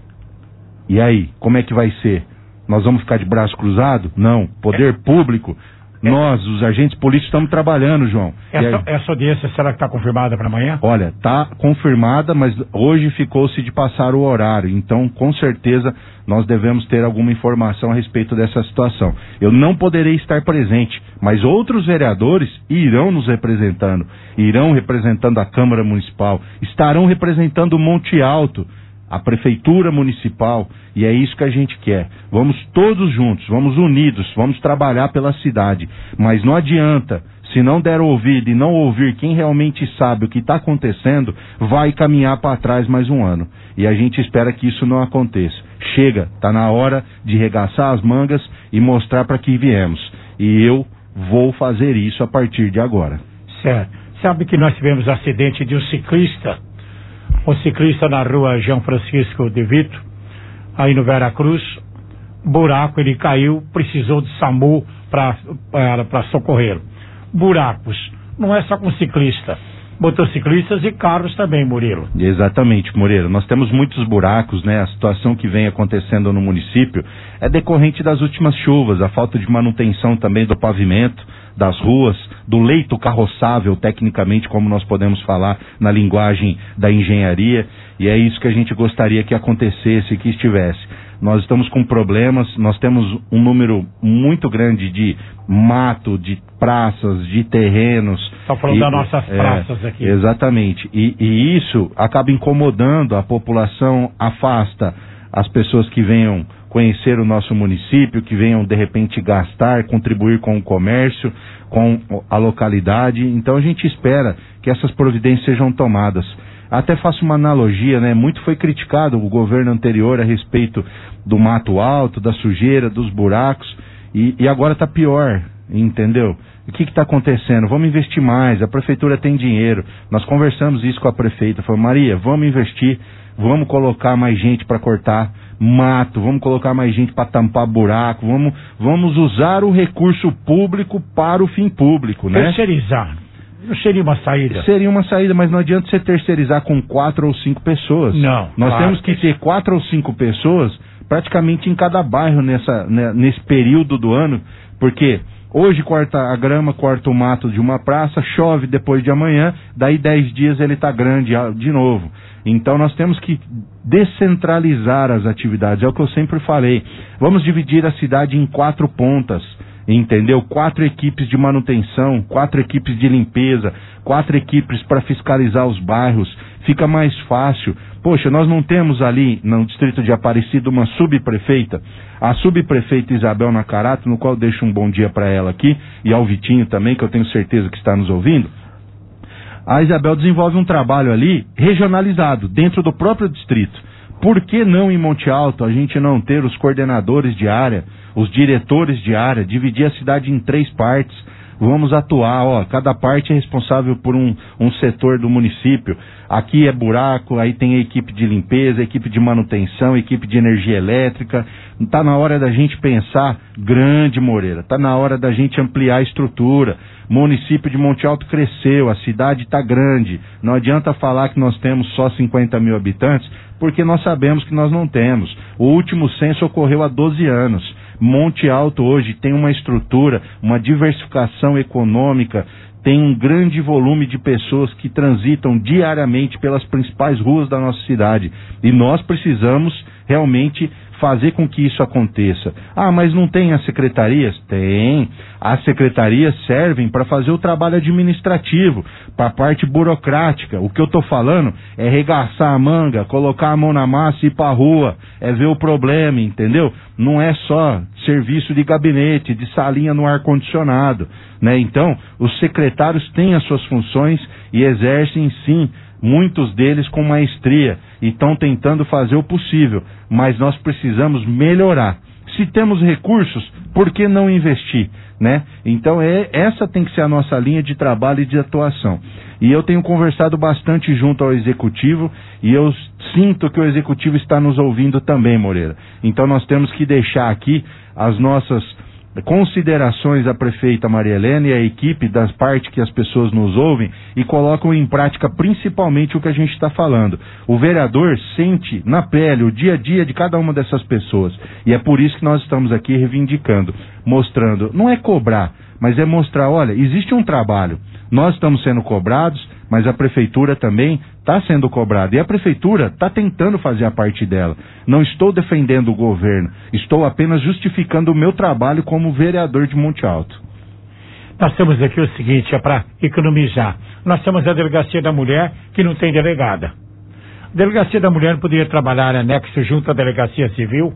E aí, como é que vai ser? Nós vamos ficar de braço cruzado? Não. Poder público, nós, os agentes políticos, estamos trabalhando, João. Essa audiência, será que está confirmada para amanhã? Olha, está confirmada, mas hoje ficou-se de passar o horário. Então, com certeza, nós devemos ter alguma informação a respeito dessa situação. Eu não poderei estar presente, mas outros vereadores irão nos representando. Irão representando a Câmara Municipal, estarão representando o Monte Alto, a Prefeitura Municipal, e é isso que a gente quer. Vamos todos juntos, vamos unidos, vamos trabalhar pela cidade, mas não adianta, se não der ouvido e não ouvir quem realmente sabe o que está acontecendo, vai caminhar para trás mais um ano, e a gente espera que isso não aconteça. Chega, está na hora de regaçar as mangas e mostrar para que viemos, e eu vou fazer isso a partir de agora. Certo. Sabe que nós tivemos acidente de um ciclista na rua João Francisco de Vito, aí no Veracruz, buraco, ele caiu, precisou de SAMU para socorrer. Buracos, não é só com ciclista, motociclistas e carros também, Murilo. Exatamente, Moreira, nós temos muitos buracos, né? A situação que vem acontecendo no município é decorrente das últimas chuvas, a falta de manutenção também do pavimento, das ruas, do leito carroçável, tecnicamente, como nós podemos falar na linguagem da engenharia, e é isso que a gente gostaria que acontecesse, que estivesse. Nós estamos com problemas, nós temos um número muito grande de mato, de praças, de terrenos. Está falando das nossas praças aqui. Exatamente, e isso acaba incomodando a população, afasta as pessoas que venham conhecer o nosso município, que venham de repente gastar, contribuir com o comércio, com a localidade. Então a gente espera que essas providências sejam tomadas. Até faço uma analogia, né? Muito foi criticado o governo anterior a respeito do mato alto, da sujeira, dos buracos, e agora está pior, entendeu? O que está acontecendo? Vamos investir mais, a prefeitura tem dinheiro. Nós conversamos isso com a prefeita, falou, Maria, vamos investir, vamos colocar mais gente para cortar mato, vamos colocar mais gente para tampar buraco, vamos usar o recurso público para o fim público, né? Terceirizar. Não seria uma saída? Seria uma saída, mas não adianta você terceirizar com 4 ou 5 pessoas. Não. Nós temos que ter 4 ou 5 pessoas praticamente em cada bairro nesse período do ano, porque hoje corta a grama, corta o mato de uma praça, chove depois de amanhã, daí 10 dias ele está grande de novo. Então nós temos que descentralizar as atividades, é o que eu sempre falei. Vamos dividir a cidade em 4 pontas, entendeu? 4 equipes de manutenção, 4 equipes de limpeza, 4 equipes para fiscalizar os bairros, fica mais fácil. Poxa, nós não temos ali no distrito de Aparecida uma subprefeita, a subprefeita Isabel Nacarato, no qual eu deixo um bom dia para ela aqui, e ao Vitinho também, que eu tenho certeza que está nos ouvindo. A Isabel desenvolve um trabalho ali regionalizado, dentro do próprio distrito. Por que não em Monte Alto a gente não ter os coordenadores de área, os diretores de área, dividir a cidade em 3 partes, vamos atuar, ó, cada parte é responsável por um setor do município. Aqui é buraco, aí tem a equipe de limpeza, a equipe de manutenção, a equipe de energia elétrica. Está na hora da gente pensar grande, Moreira, está na hora da gente ampliar a estrutura. O município de Monte Alto cresceu, a cidade está grande, não adianta falar que nós temos só 50 mil habitantes, porque nós sabemos que nós não temos. O último censo ocorreu há 12 anos. Monte Alto hoje tem uma estrutura, uma diversificação econômica, tem um grande volume de pessoas que transitam diariamente pelas principais ruas da nossa cidade. E nós precisamos realmente fazer com que isso aconteça. Ah, mas não tem as secretarias? Tem. As secretarias servem para fazer o trabalho administrativo, para a parte burocrática. O que eu estou falando é regaçar a manga, colocar a mão na massa e ir para a rua, é ver o problema, entendeu? Não é só serviço de gabinete, de salinha no ar-condicionado, né? Então, os secretários têm as suas funções e exercem, sim, muitos deles com maestria e estão tentando fazer o possível, mas nós precisamos melhorar. Se temos recursos, por que não investir, né? Então essa tem que ser a nossa linha de trabalho e de atuação. E eu tenho conversado bastante junto ao Executivo e eu sinto que o Executivo está nos ouvindo também, Moreira. Então nós temos que deixar aqui as nossas considerações à prefeita Maria Helena e à equipe das partes que as pessoas nos ouvem e colocam em prática principalmente o que a gente está falando. O vereador sente na pele o dia a dia de cada uma dessas pessoas e é por isso que nós estamos aqui reivindicando, mostrando, não é cobrar, mas é mostrar, olha, existe um trabalho, nós estamos sendo cobrados, mas a prefeitura também está sendo cobrada. E a prefeitura está tentando fazer a parte dela. Não estou defendendo o governo, estou apenas justificando o meu trabalho como vereador de Monte Alto. Nós temos aqui o seguinte, é para economizar. Nós temos a Delegacia da Mulher, que não tem delegada. A Delegacia da Mulher poderia trabalhar anexo junto à Delegacia Civil?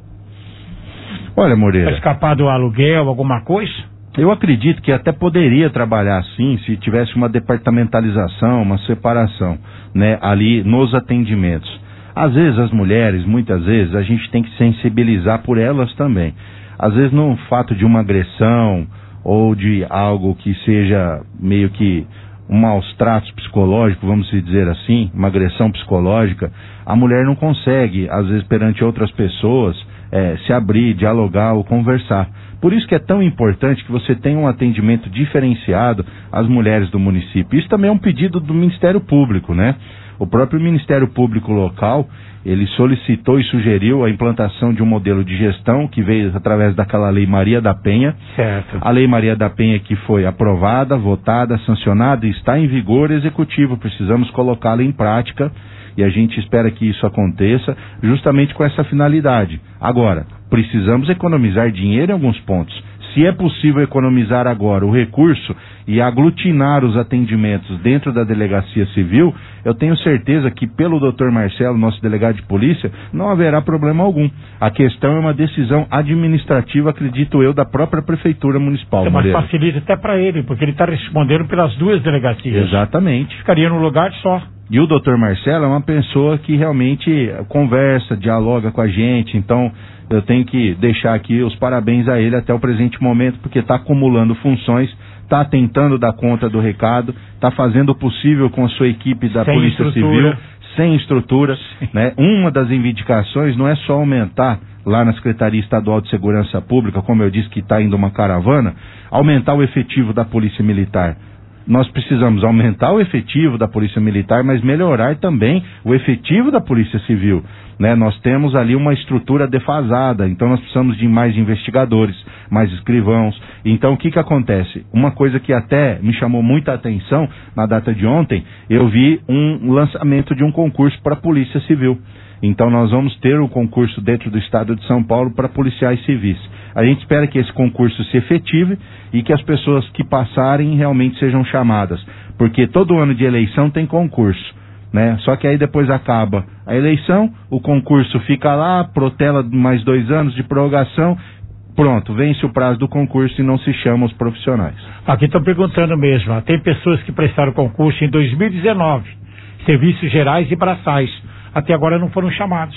Olha, Moreira, para escapar do aluguel, alguma coisa? Eu acredito que até poderia trabalhar assim, se tivesse uma departamentalização, uma separação, né, ali nos atendimentos. Às vezes as mulheres, muitas vezes, a gente tem que sensibilizar por elas também. Às vezes no fato de uma agressão ou de algo que seja meio que um maus tratos psicológicos, vamos dizer assim, uma agressão psicológica, a mulher não consegue, às vezes perante outras pessoas, se abrir, dialogar ou conversar. Por isso que é tão importante que você tenha um atendimento diferenciado às mulheres do município. Isso também é um pedido do Ministério Público, né? O próprio Ministério Público local, ele solicitou e sugeriu a implantação de um modelo de gestão que veio através daquela Lei Maria da Penha. Certo. A Lei Maria da Penha que foi aprovada, votada, sancionada e está em vigor executivo. Precisamos colocá-la em prática e a gente espera que isso aconteça justamente com essa finalidade. Agora, precisamos economizar dinheiro em alguns pontos. Se é possível economizar agora o recurso e aglutinar os atendimentos dentro da Delegacia Civil, eu tenho certeza que pelo Dr. Marcelo, nosso delegado de polícia, não haverá problema algum. A questão é uma decisão administrativa, acredito eu, da própria Prefeitura Municipal. Mas facilita até para ele, porque ele está respondendo pelas duas delegacias. Exatamente. Ficaria num lugar só. E o Dr. Marcelo é uma pessoa que realmente conversa, dialoga com a gente, então eu tenho que deixar aqui os parabéns a ele até o presente momento, porque está acumulando funções, está tentando dar conta do recado, está fazendo o possível com a sua equipe da Polícia Civil, sem estrutura, né? Uma das reivindicações não é só aumentar lá na Secretaria Estadual de Segurança Pública, como eu disse que está indo uma caravana, aumentar o efetivo da Polícia Militar. Nós precisamos aumentar o efetivo da Polícia Militar, mas melhorar também o efetivo da Polícia Civil, né? Nós temos ali uma estrutura defasada, então nós precisamos de mais investigadores, mais escrivãos. Então o que acontece? Uma coisa que até me chamou muita atenção na data de ontem, eu vi um lançamento de um concurso para a Polícia Civil. Então nós vamos ter um concurso dentro do estado de São Paulo para policiais civis. A gente espera que esse concurso se efetive e que as pessoas que passarem realmente sejam chamadas, porque todo ano de eleição tem concurso, né? Só que aí depois acaba a eleição, o concurso fica lá, protela mais 2 anos de prorrogação, pronto, vence o prazo do concurso e não se chama os profissionais. Aqui estão perguntando mesmo, tem pessoas que prestaram concurso em 2019, serviços gerais e braçais, até agora não foram chamados.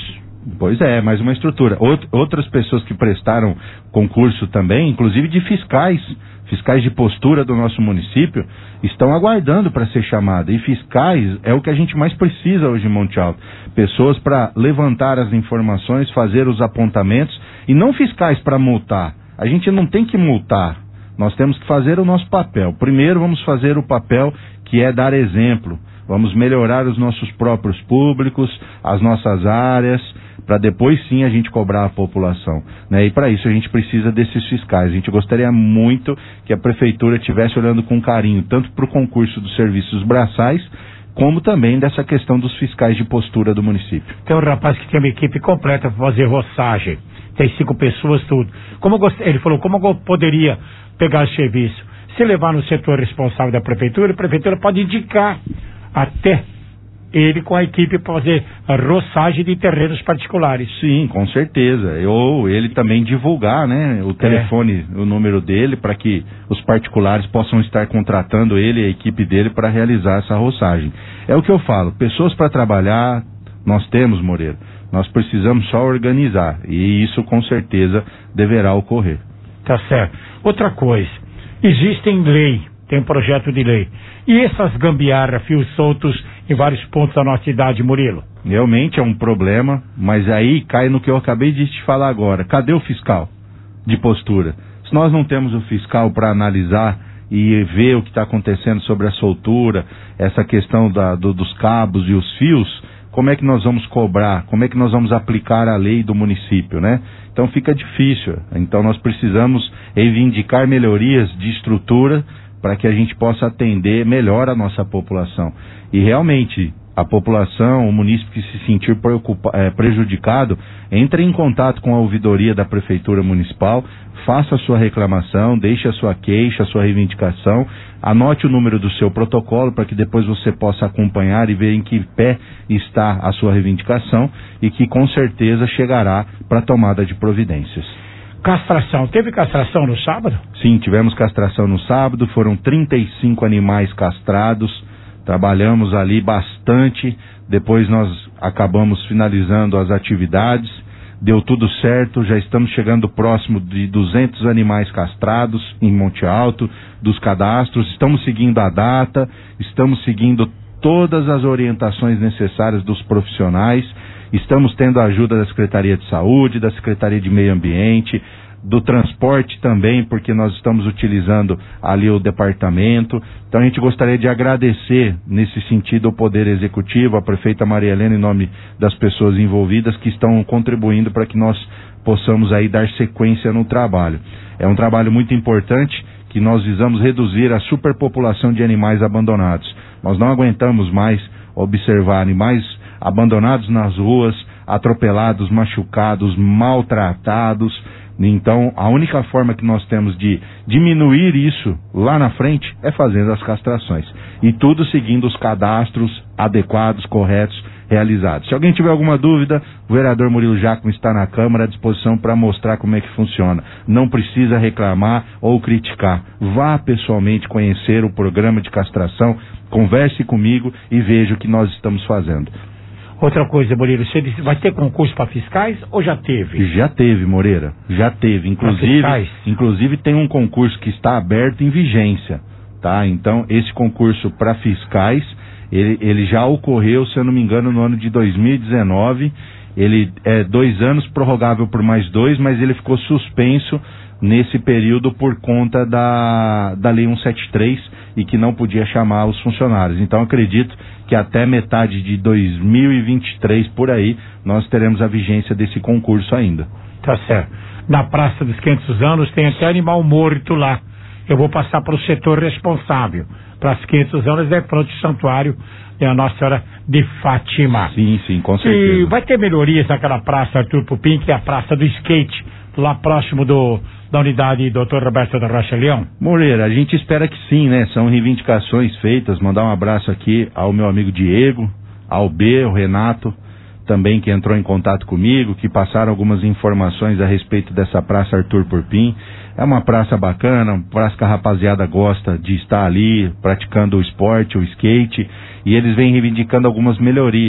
Pois é, mais uma estrutura. Outras pessoas que prestaram concurso também, inclusive de fiscais de postura do nosso município, estão aguardando para ser chamada. E fiscais é o que a gente mais precisa hoje em Monte Alto. Pessoas para levantar as informações, fazer os apontamentos, e não fiscais para multar. A gente não tem que multar. Nós temos que fazer o nosso papel. Primeiro vamos fazer o papel que é dar exemplo. Vamos melhorar os nossos próprios públicos, as nossas áreas, para depois sim a gente cobrar a população, né? E para isso a gente precisa desses fiscais. A gente gostaria muito que a prefeitura estivesse olhando com carinho, tanto para o concurso dos serviços braçais, como também dessa questão dos fiscais de postura do município. Tem um rapaz que tem uma equipe completa para fazer roçagem, tem 5 pessoas, tudo. Ele falou, como eu poderia pegar o serviço? Se levar no setor responsável da prefeitura, a prefeitura pode indicar até ele com a equipe para fazer a roçagem de terrenos particulares. Sim, com certeza. Ou ele também divulgar, né, o telefone, o número dele, para que os particulares possam estar contratando ele e a equipe dele para realizar essa roçagem. É o que eu falo, pessoas para trabalhar, nós temos, Moreira. Nós precisamos só organizar, e isso com certeza deverá ocorrer. Tá certo. Outra coisa, existem lei, tem um projeto de lei. E essas gambiarras, fios soltos em vários pontos da nossa cidade, Murilo? Realmente é um problema, mas aí cai no que eu acabei de te falar agora. Cadê o fiscal de postura? Se nós não temos o fiscal para analisar e ver o que está acontecendo sobre a soltura, essa questão dos cabos e os fios, como é que nós vamos cobrar? Como é que nós vamos aplicar a lei do município, né? Então fica difícil. Então nós precisamos reivindicar melhorias de estrutura para que a gente possa atender melhor a nossa população. E realmente, a população, o munícipe que se sentir prejudicado, entre em contato com a ouvidoria da Prefeitura Municipal, faça a sua reclamação, deixe a sua queixa, a sua reivindicação, anote o número do seu protocolo para que depois você possa acompanhar e ver em que pé está a sua reivindicação e que com certeza chegará para a tomada de providências. Castração. Teve castração no sábado? Sim, tivemos castração no sábado, foram 35 animais castrados, trabalhamos ali bastante, depois nós acabamos finalizando as atividades, deu tudo certo, já estamos chegando próximo de 200 animais castrados em Monte Alto, dos cadastros, estamos seguindo a data, estamos seguindo todas as orientações necessárias dos profissionais, estamos tendo a ajuda da Secretaria de Saúde, da Secretaria de Meio Ambiente, do transporte também, porque nós estamos utilizando ali o departamento. Então a gente gostaria de agradecer nesse sentido ao Poder Executivo, a prefeita Maria Helena, em nome das pessoas envolvidas que estão contribuindo para que nós possamos aí dar sequência no trabalho. É um trabalho muito importante que nós visamos reduzir a superpopulação de animais abandonados. Nós não aguentamos mais observar animais abandonados nas ruas, atropelados, machucados, maltratados. Então, a única forma que nós temos de diminuir isso lá na frente é fazendo as castrações. E tudo seguindo os cadastros adequados, corretos, realizados. Se alguém tiver alguma dúvida, o vereador Murilo Jacome está na Câmara à disposição para mostrar como é que funciona. Não precisa reclamar ou criticar. Vá pessoalmente conhecer o programa de castração, converse comigo e veja o que nós estamos fazendo. Outra coisa, Murilo, você disse, vai ter concurso para fiscais ou já teve? Já teve, Moreira, já teve. Inclusive tem um concurso que está aberto em vigência, tá? Então, esse concurso para fiscais, ele já ocorreu, se eu não me engano, no ano de 2019. Ele é 2 anos, prorrogável por mais 2, mas ele ficou suspenso nesse período por conta da Lei 173 e que não podia chamar os funcionários. Então acredito que até metade de 2023, por aí, nós teremos a vigência desse concurso ainda. Tá certo. Na Praça dos 500 anos tem até animal morto lá. Eu vou passar para o setor responsável. Para os 500 anos é pronto o santuário da Nossa Senhora de Fátima. Sim, com certeza. E vai ter melhorias naquela Praça Arthur Pupim, que é a Praça do Skate, lá próximo da unidade Dr. Roberto da Rocha Leão? Moreira, a gente espera que sim, né? São reivindicações feitas. Mandar um abraço aqui ao meu amigo Diego, ao B, o Renato, também que entrou em contato comigo, que passaram algumas informações a respeito dessa Praça Arthur Pupim. É uma praça bacana, uma praça que a rapaziada gosta de estar ali, praticando o esporte, o skate, e eles vêm reivindicando algumas melhorias.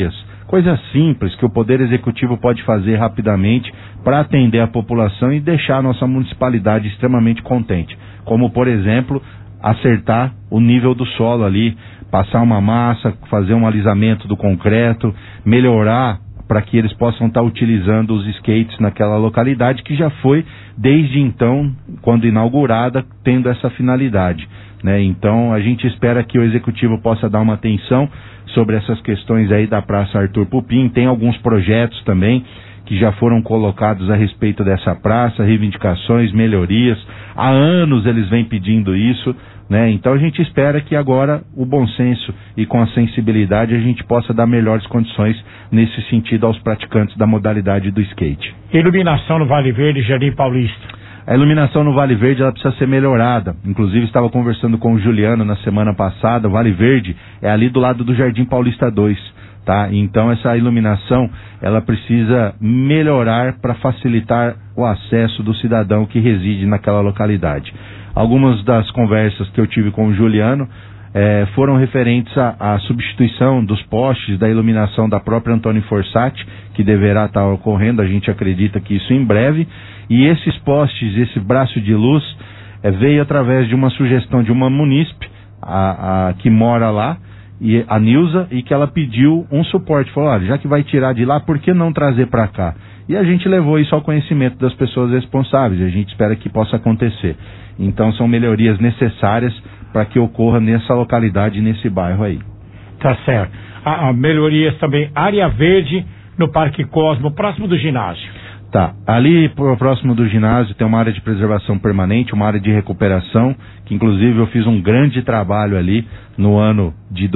Coisas simples que o Poder Executivo pode fazer rapidamente para atender a população e deixar a nossa municipalidade extremamente contente. Como, por exemplo, acertar o nível do solo ali, passar uma massa, fazer um alisamento do concreto, melhorar para que eles possam estar utilizando os skates naquela localidade que já foi, desde então, quando inaugurada, tendo essa finalidade, né? Então, a gente espera que o Executivo possa dar uma atenção sobre essas questões aí da Praça Arthur Pupim. Tem alguns projetos também que já foram colocados a respeito dessa praça, reivindicações, melhorias. Há anos eles vêm pedindo isso, né? Então a gente espera que agora o bom senso e com a sensibilidade a gente possa dar melhores condições nesse sentido aos praticantes da modalidade do skate. Iluminação no Vale Verde, Jardim Paulista. A iluminação no Vale Verde ela precisa ser melhorada. Inclusive estava conversando com o Juliano na semana passada. O Vale Verde é ali do lado do Jardim Paulista 2, tá? Então essa iluminação ela precisa melhorar para facilitar o acesso do cidadão que reside naquela localidade. Algumas das conversas que eu tive com o Juliano foram referentes à substituição dos postes da iluminação da própria Antônio Fossati, que deverá estar ocorrendo. A gente acredita que isso em breve. E esses postes, esse braço de luz, veio através de uma sugestão de uma munícipe que mora lá, e a Nilza, e que ela pediu um suporte. Falou, olha, já que vai tirar de lá, por que não trazer para cá? E a gente levou isso ao conhecimento das pessoas responsáveis. A gente espera que possa acontecer. Então são melhorias necessárias para que ocorra nessa localidade, nesse bairro aí. Tá certo. Melhorias também, área verde no Parque Cosmo, próximo do ginásio. Tá, ali próximo do ginásio tem uma área de preservação permanente, uma área de recuperação, que inclusive eu fiz um grande trabalho ali no ano de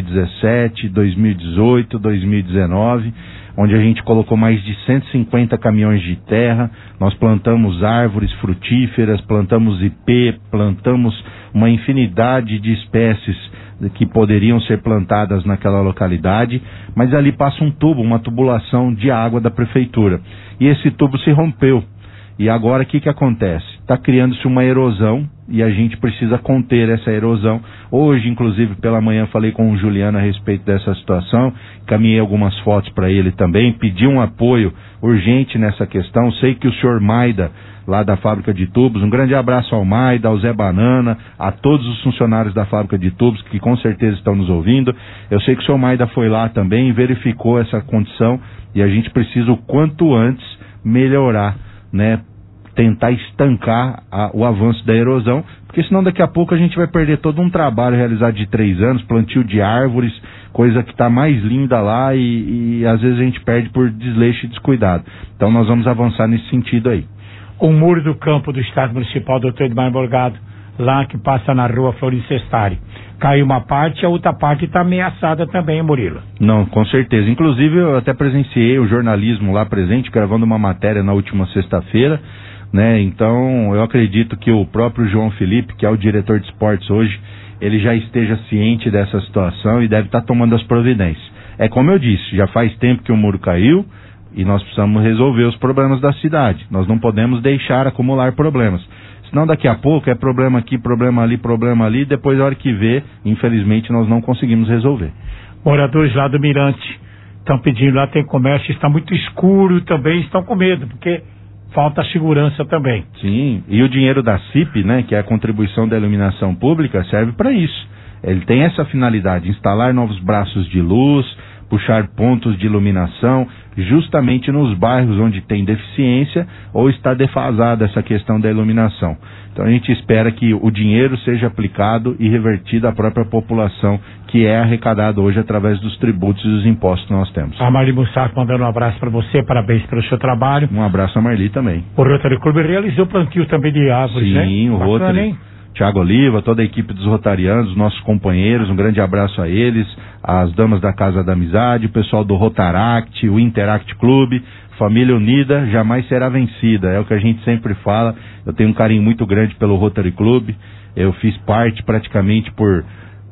2017, 2018, 2019, onde a gente colocou mais de 150 caminhões de terra, nós plantamos árvores frutíferas, plantamos ipê, plantamos uma infinidade de espécies que poderiam ser plantadas naquela localidade, mas ali passa um tubo, uma tubulação de água da prefeitura. E esse tubo se rompeu. E agora o que acontece? Está criando-se uma erosão e a gente precisa conter essa erosão. Hoje, inclusive, pela manhã falei com o Juliano a respeito dessa situação, caminhei algumas fotos para ele também, pedi um apoio urgente nessa questão. Sei que o senhor Maida, lá da fábrica de tubos, um grande abraço ao Maida, ao Zé Banana, a todos os funcionários da fábrica de tubos que com certeza estão nos ouvindo. Eu sei que o senhor Maida foi lá também, verificou essa condição e a gente precisa o quanto antes melhorar, né? Tentar estancar o avanço da erosão, porque senão daqui a pouco a gente vai perder todo um trabalho realizado de 3 anos, plantio de árvores, coisa que está mais linda lá e às vezes a gente perde por desleixo e descuidado. Então nós vamos avançar nesse sentido aí. O muro do campo do Estado Municipal, Dr. Edmar Morgado, lá que passa na rua Floricestari. Caiu uma parte, a outra parte está ameaçada também, Murilo. Não, com certeza. Inclusive eu até presenciei o jornalismo lá presente, gravando uma matéria na última sexta-feira, né? Então eu acredito que o próprio João Felipe, que é o diretor de esportes hoje, ele já esteja ciente dessa situação e deve estar tomando as providências. É como eu disse, já faz tempo que o muro caiu e nós precisamos resolver os problemas da cidade. Nós não podemos deixar acumular problemas. Senão daqui a pouco é problema aqui, problema ali, depois a hora que vê, infelizmente nós não conseguimos resolver. Moradores lá do Mirante estão pedindo, lá tem comércio, está muito escuro também, estão com medo, porque falta segurança também. Sim, e o dinheiro da CIP, né, que é a contribuição da iluminação pública, serve para isso. Ele tem essa finalidade, instalar novos braços de luz, puxar pontos de iluminação, justamente nos bairros onde tem deficiência ou está defasada essa questão da iluminação. Então a gente espera que o dinheiro seja aplicado e revertido à própria população, que é arrecadado hoje através dos tributos e dos impostos que nós temos. A Marli Mussaco mandando um abraço para você, parabéns pelo seu trabalho. Um abraço a Marli também. O Rotary Club realizou plantio também de árvores, né? Sim, o Rotary. Hein? Tiago Oliva, toda a equipe dos rotarianos, nossos companheiros, um grande abraço a eles, as damas da Casa da Amizade, o pessoal do Rotaract, o Interact Clube, família unida jamais será vencida, é o que a gente sempre fala. Eu tenho um carinho muito grande pelo Rotary Club, eu fiz parte praticamente por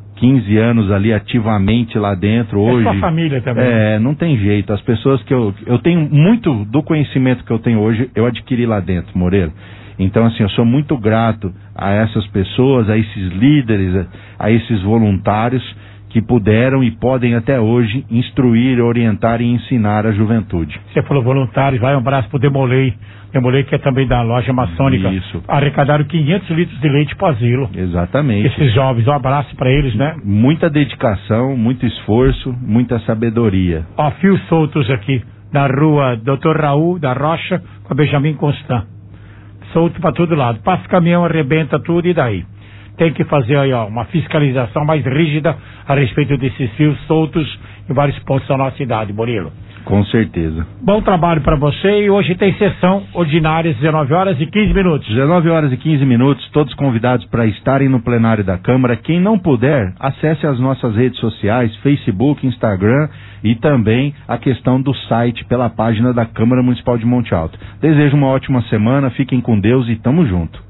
15 anos ali ativamente lá dentro. Hoje, é sua família também. Não tem jeito, as pessoas que eu tenho muito do conhecimento que eu tenho hoje, eu adquiri lá dentro, Moreira. Então, assim, eu sou muito grato a essas pessoas, a esses líderes, a esses voluntários que puderam e podem até hoje instruir, orientar e ensinar a juventude. Você falou voluntários, vai um abraço pro Demolei, que é também da loja maçônica. Isso. Arrecadaram 500 litros de leite pro asilo. Exatamente. Esses jovens, um abraço para eles, né? Muita dedicação, muito esforço, muita sabedoria. Ó, fios soltos aqui, na rua Dr. Raul da Rocha, com a Benjamin Constant. Solto para todo lado. Passa o caminhão, arrebenta tudo e daí? Tem que fazer aí, ó, uma fiscalização mais rígida a respeito desses fios soltos em vários pontos da nossa cidade, Murilo. Com certeza. Bom trabalho para você e hoje tem sessão ordinária, 19 horas e 15 minutos. 19 horas e 15 minutos, todos convidados para estarem no plenário da Câmara. Quem não puder, acesse as nossas redes sociais, Facebook, Instagram e também a questão do site pela página da Câmara Municipal de Monte Alto. Desejo uma ótima semana, fiquem com Deus e tamo junto.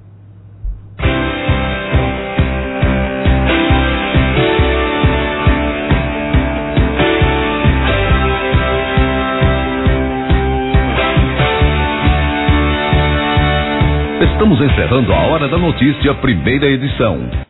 Estamos encerrando a Hora da Notícia, primeira edição.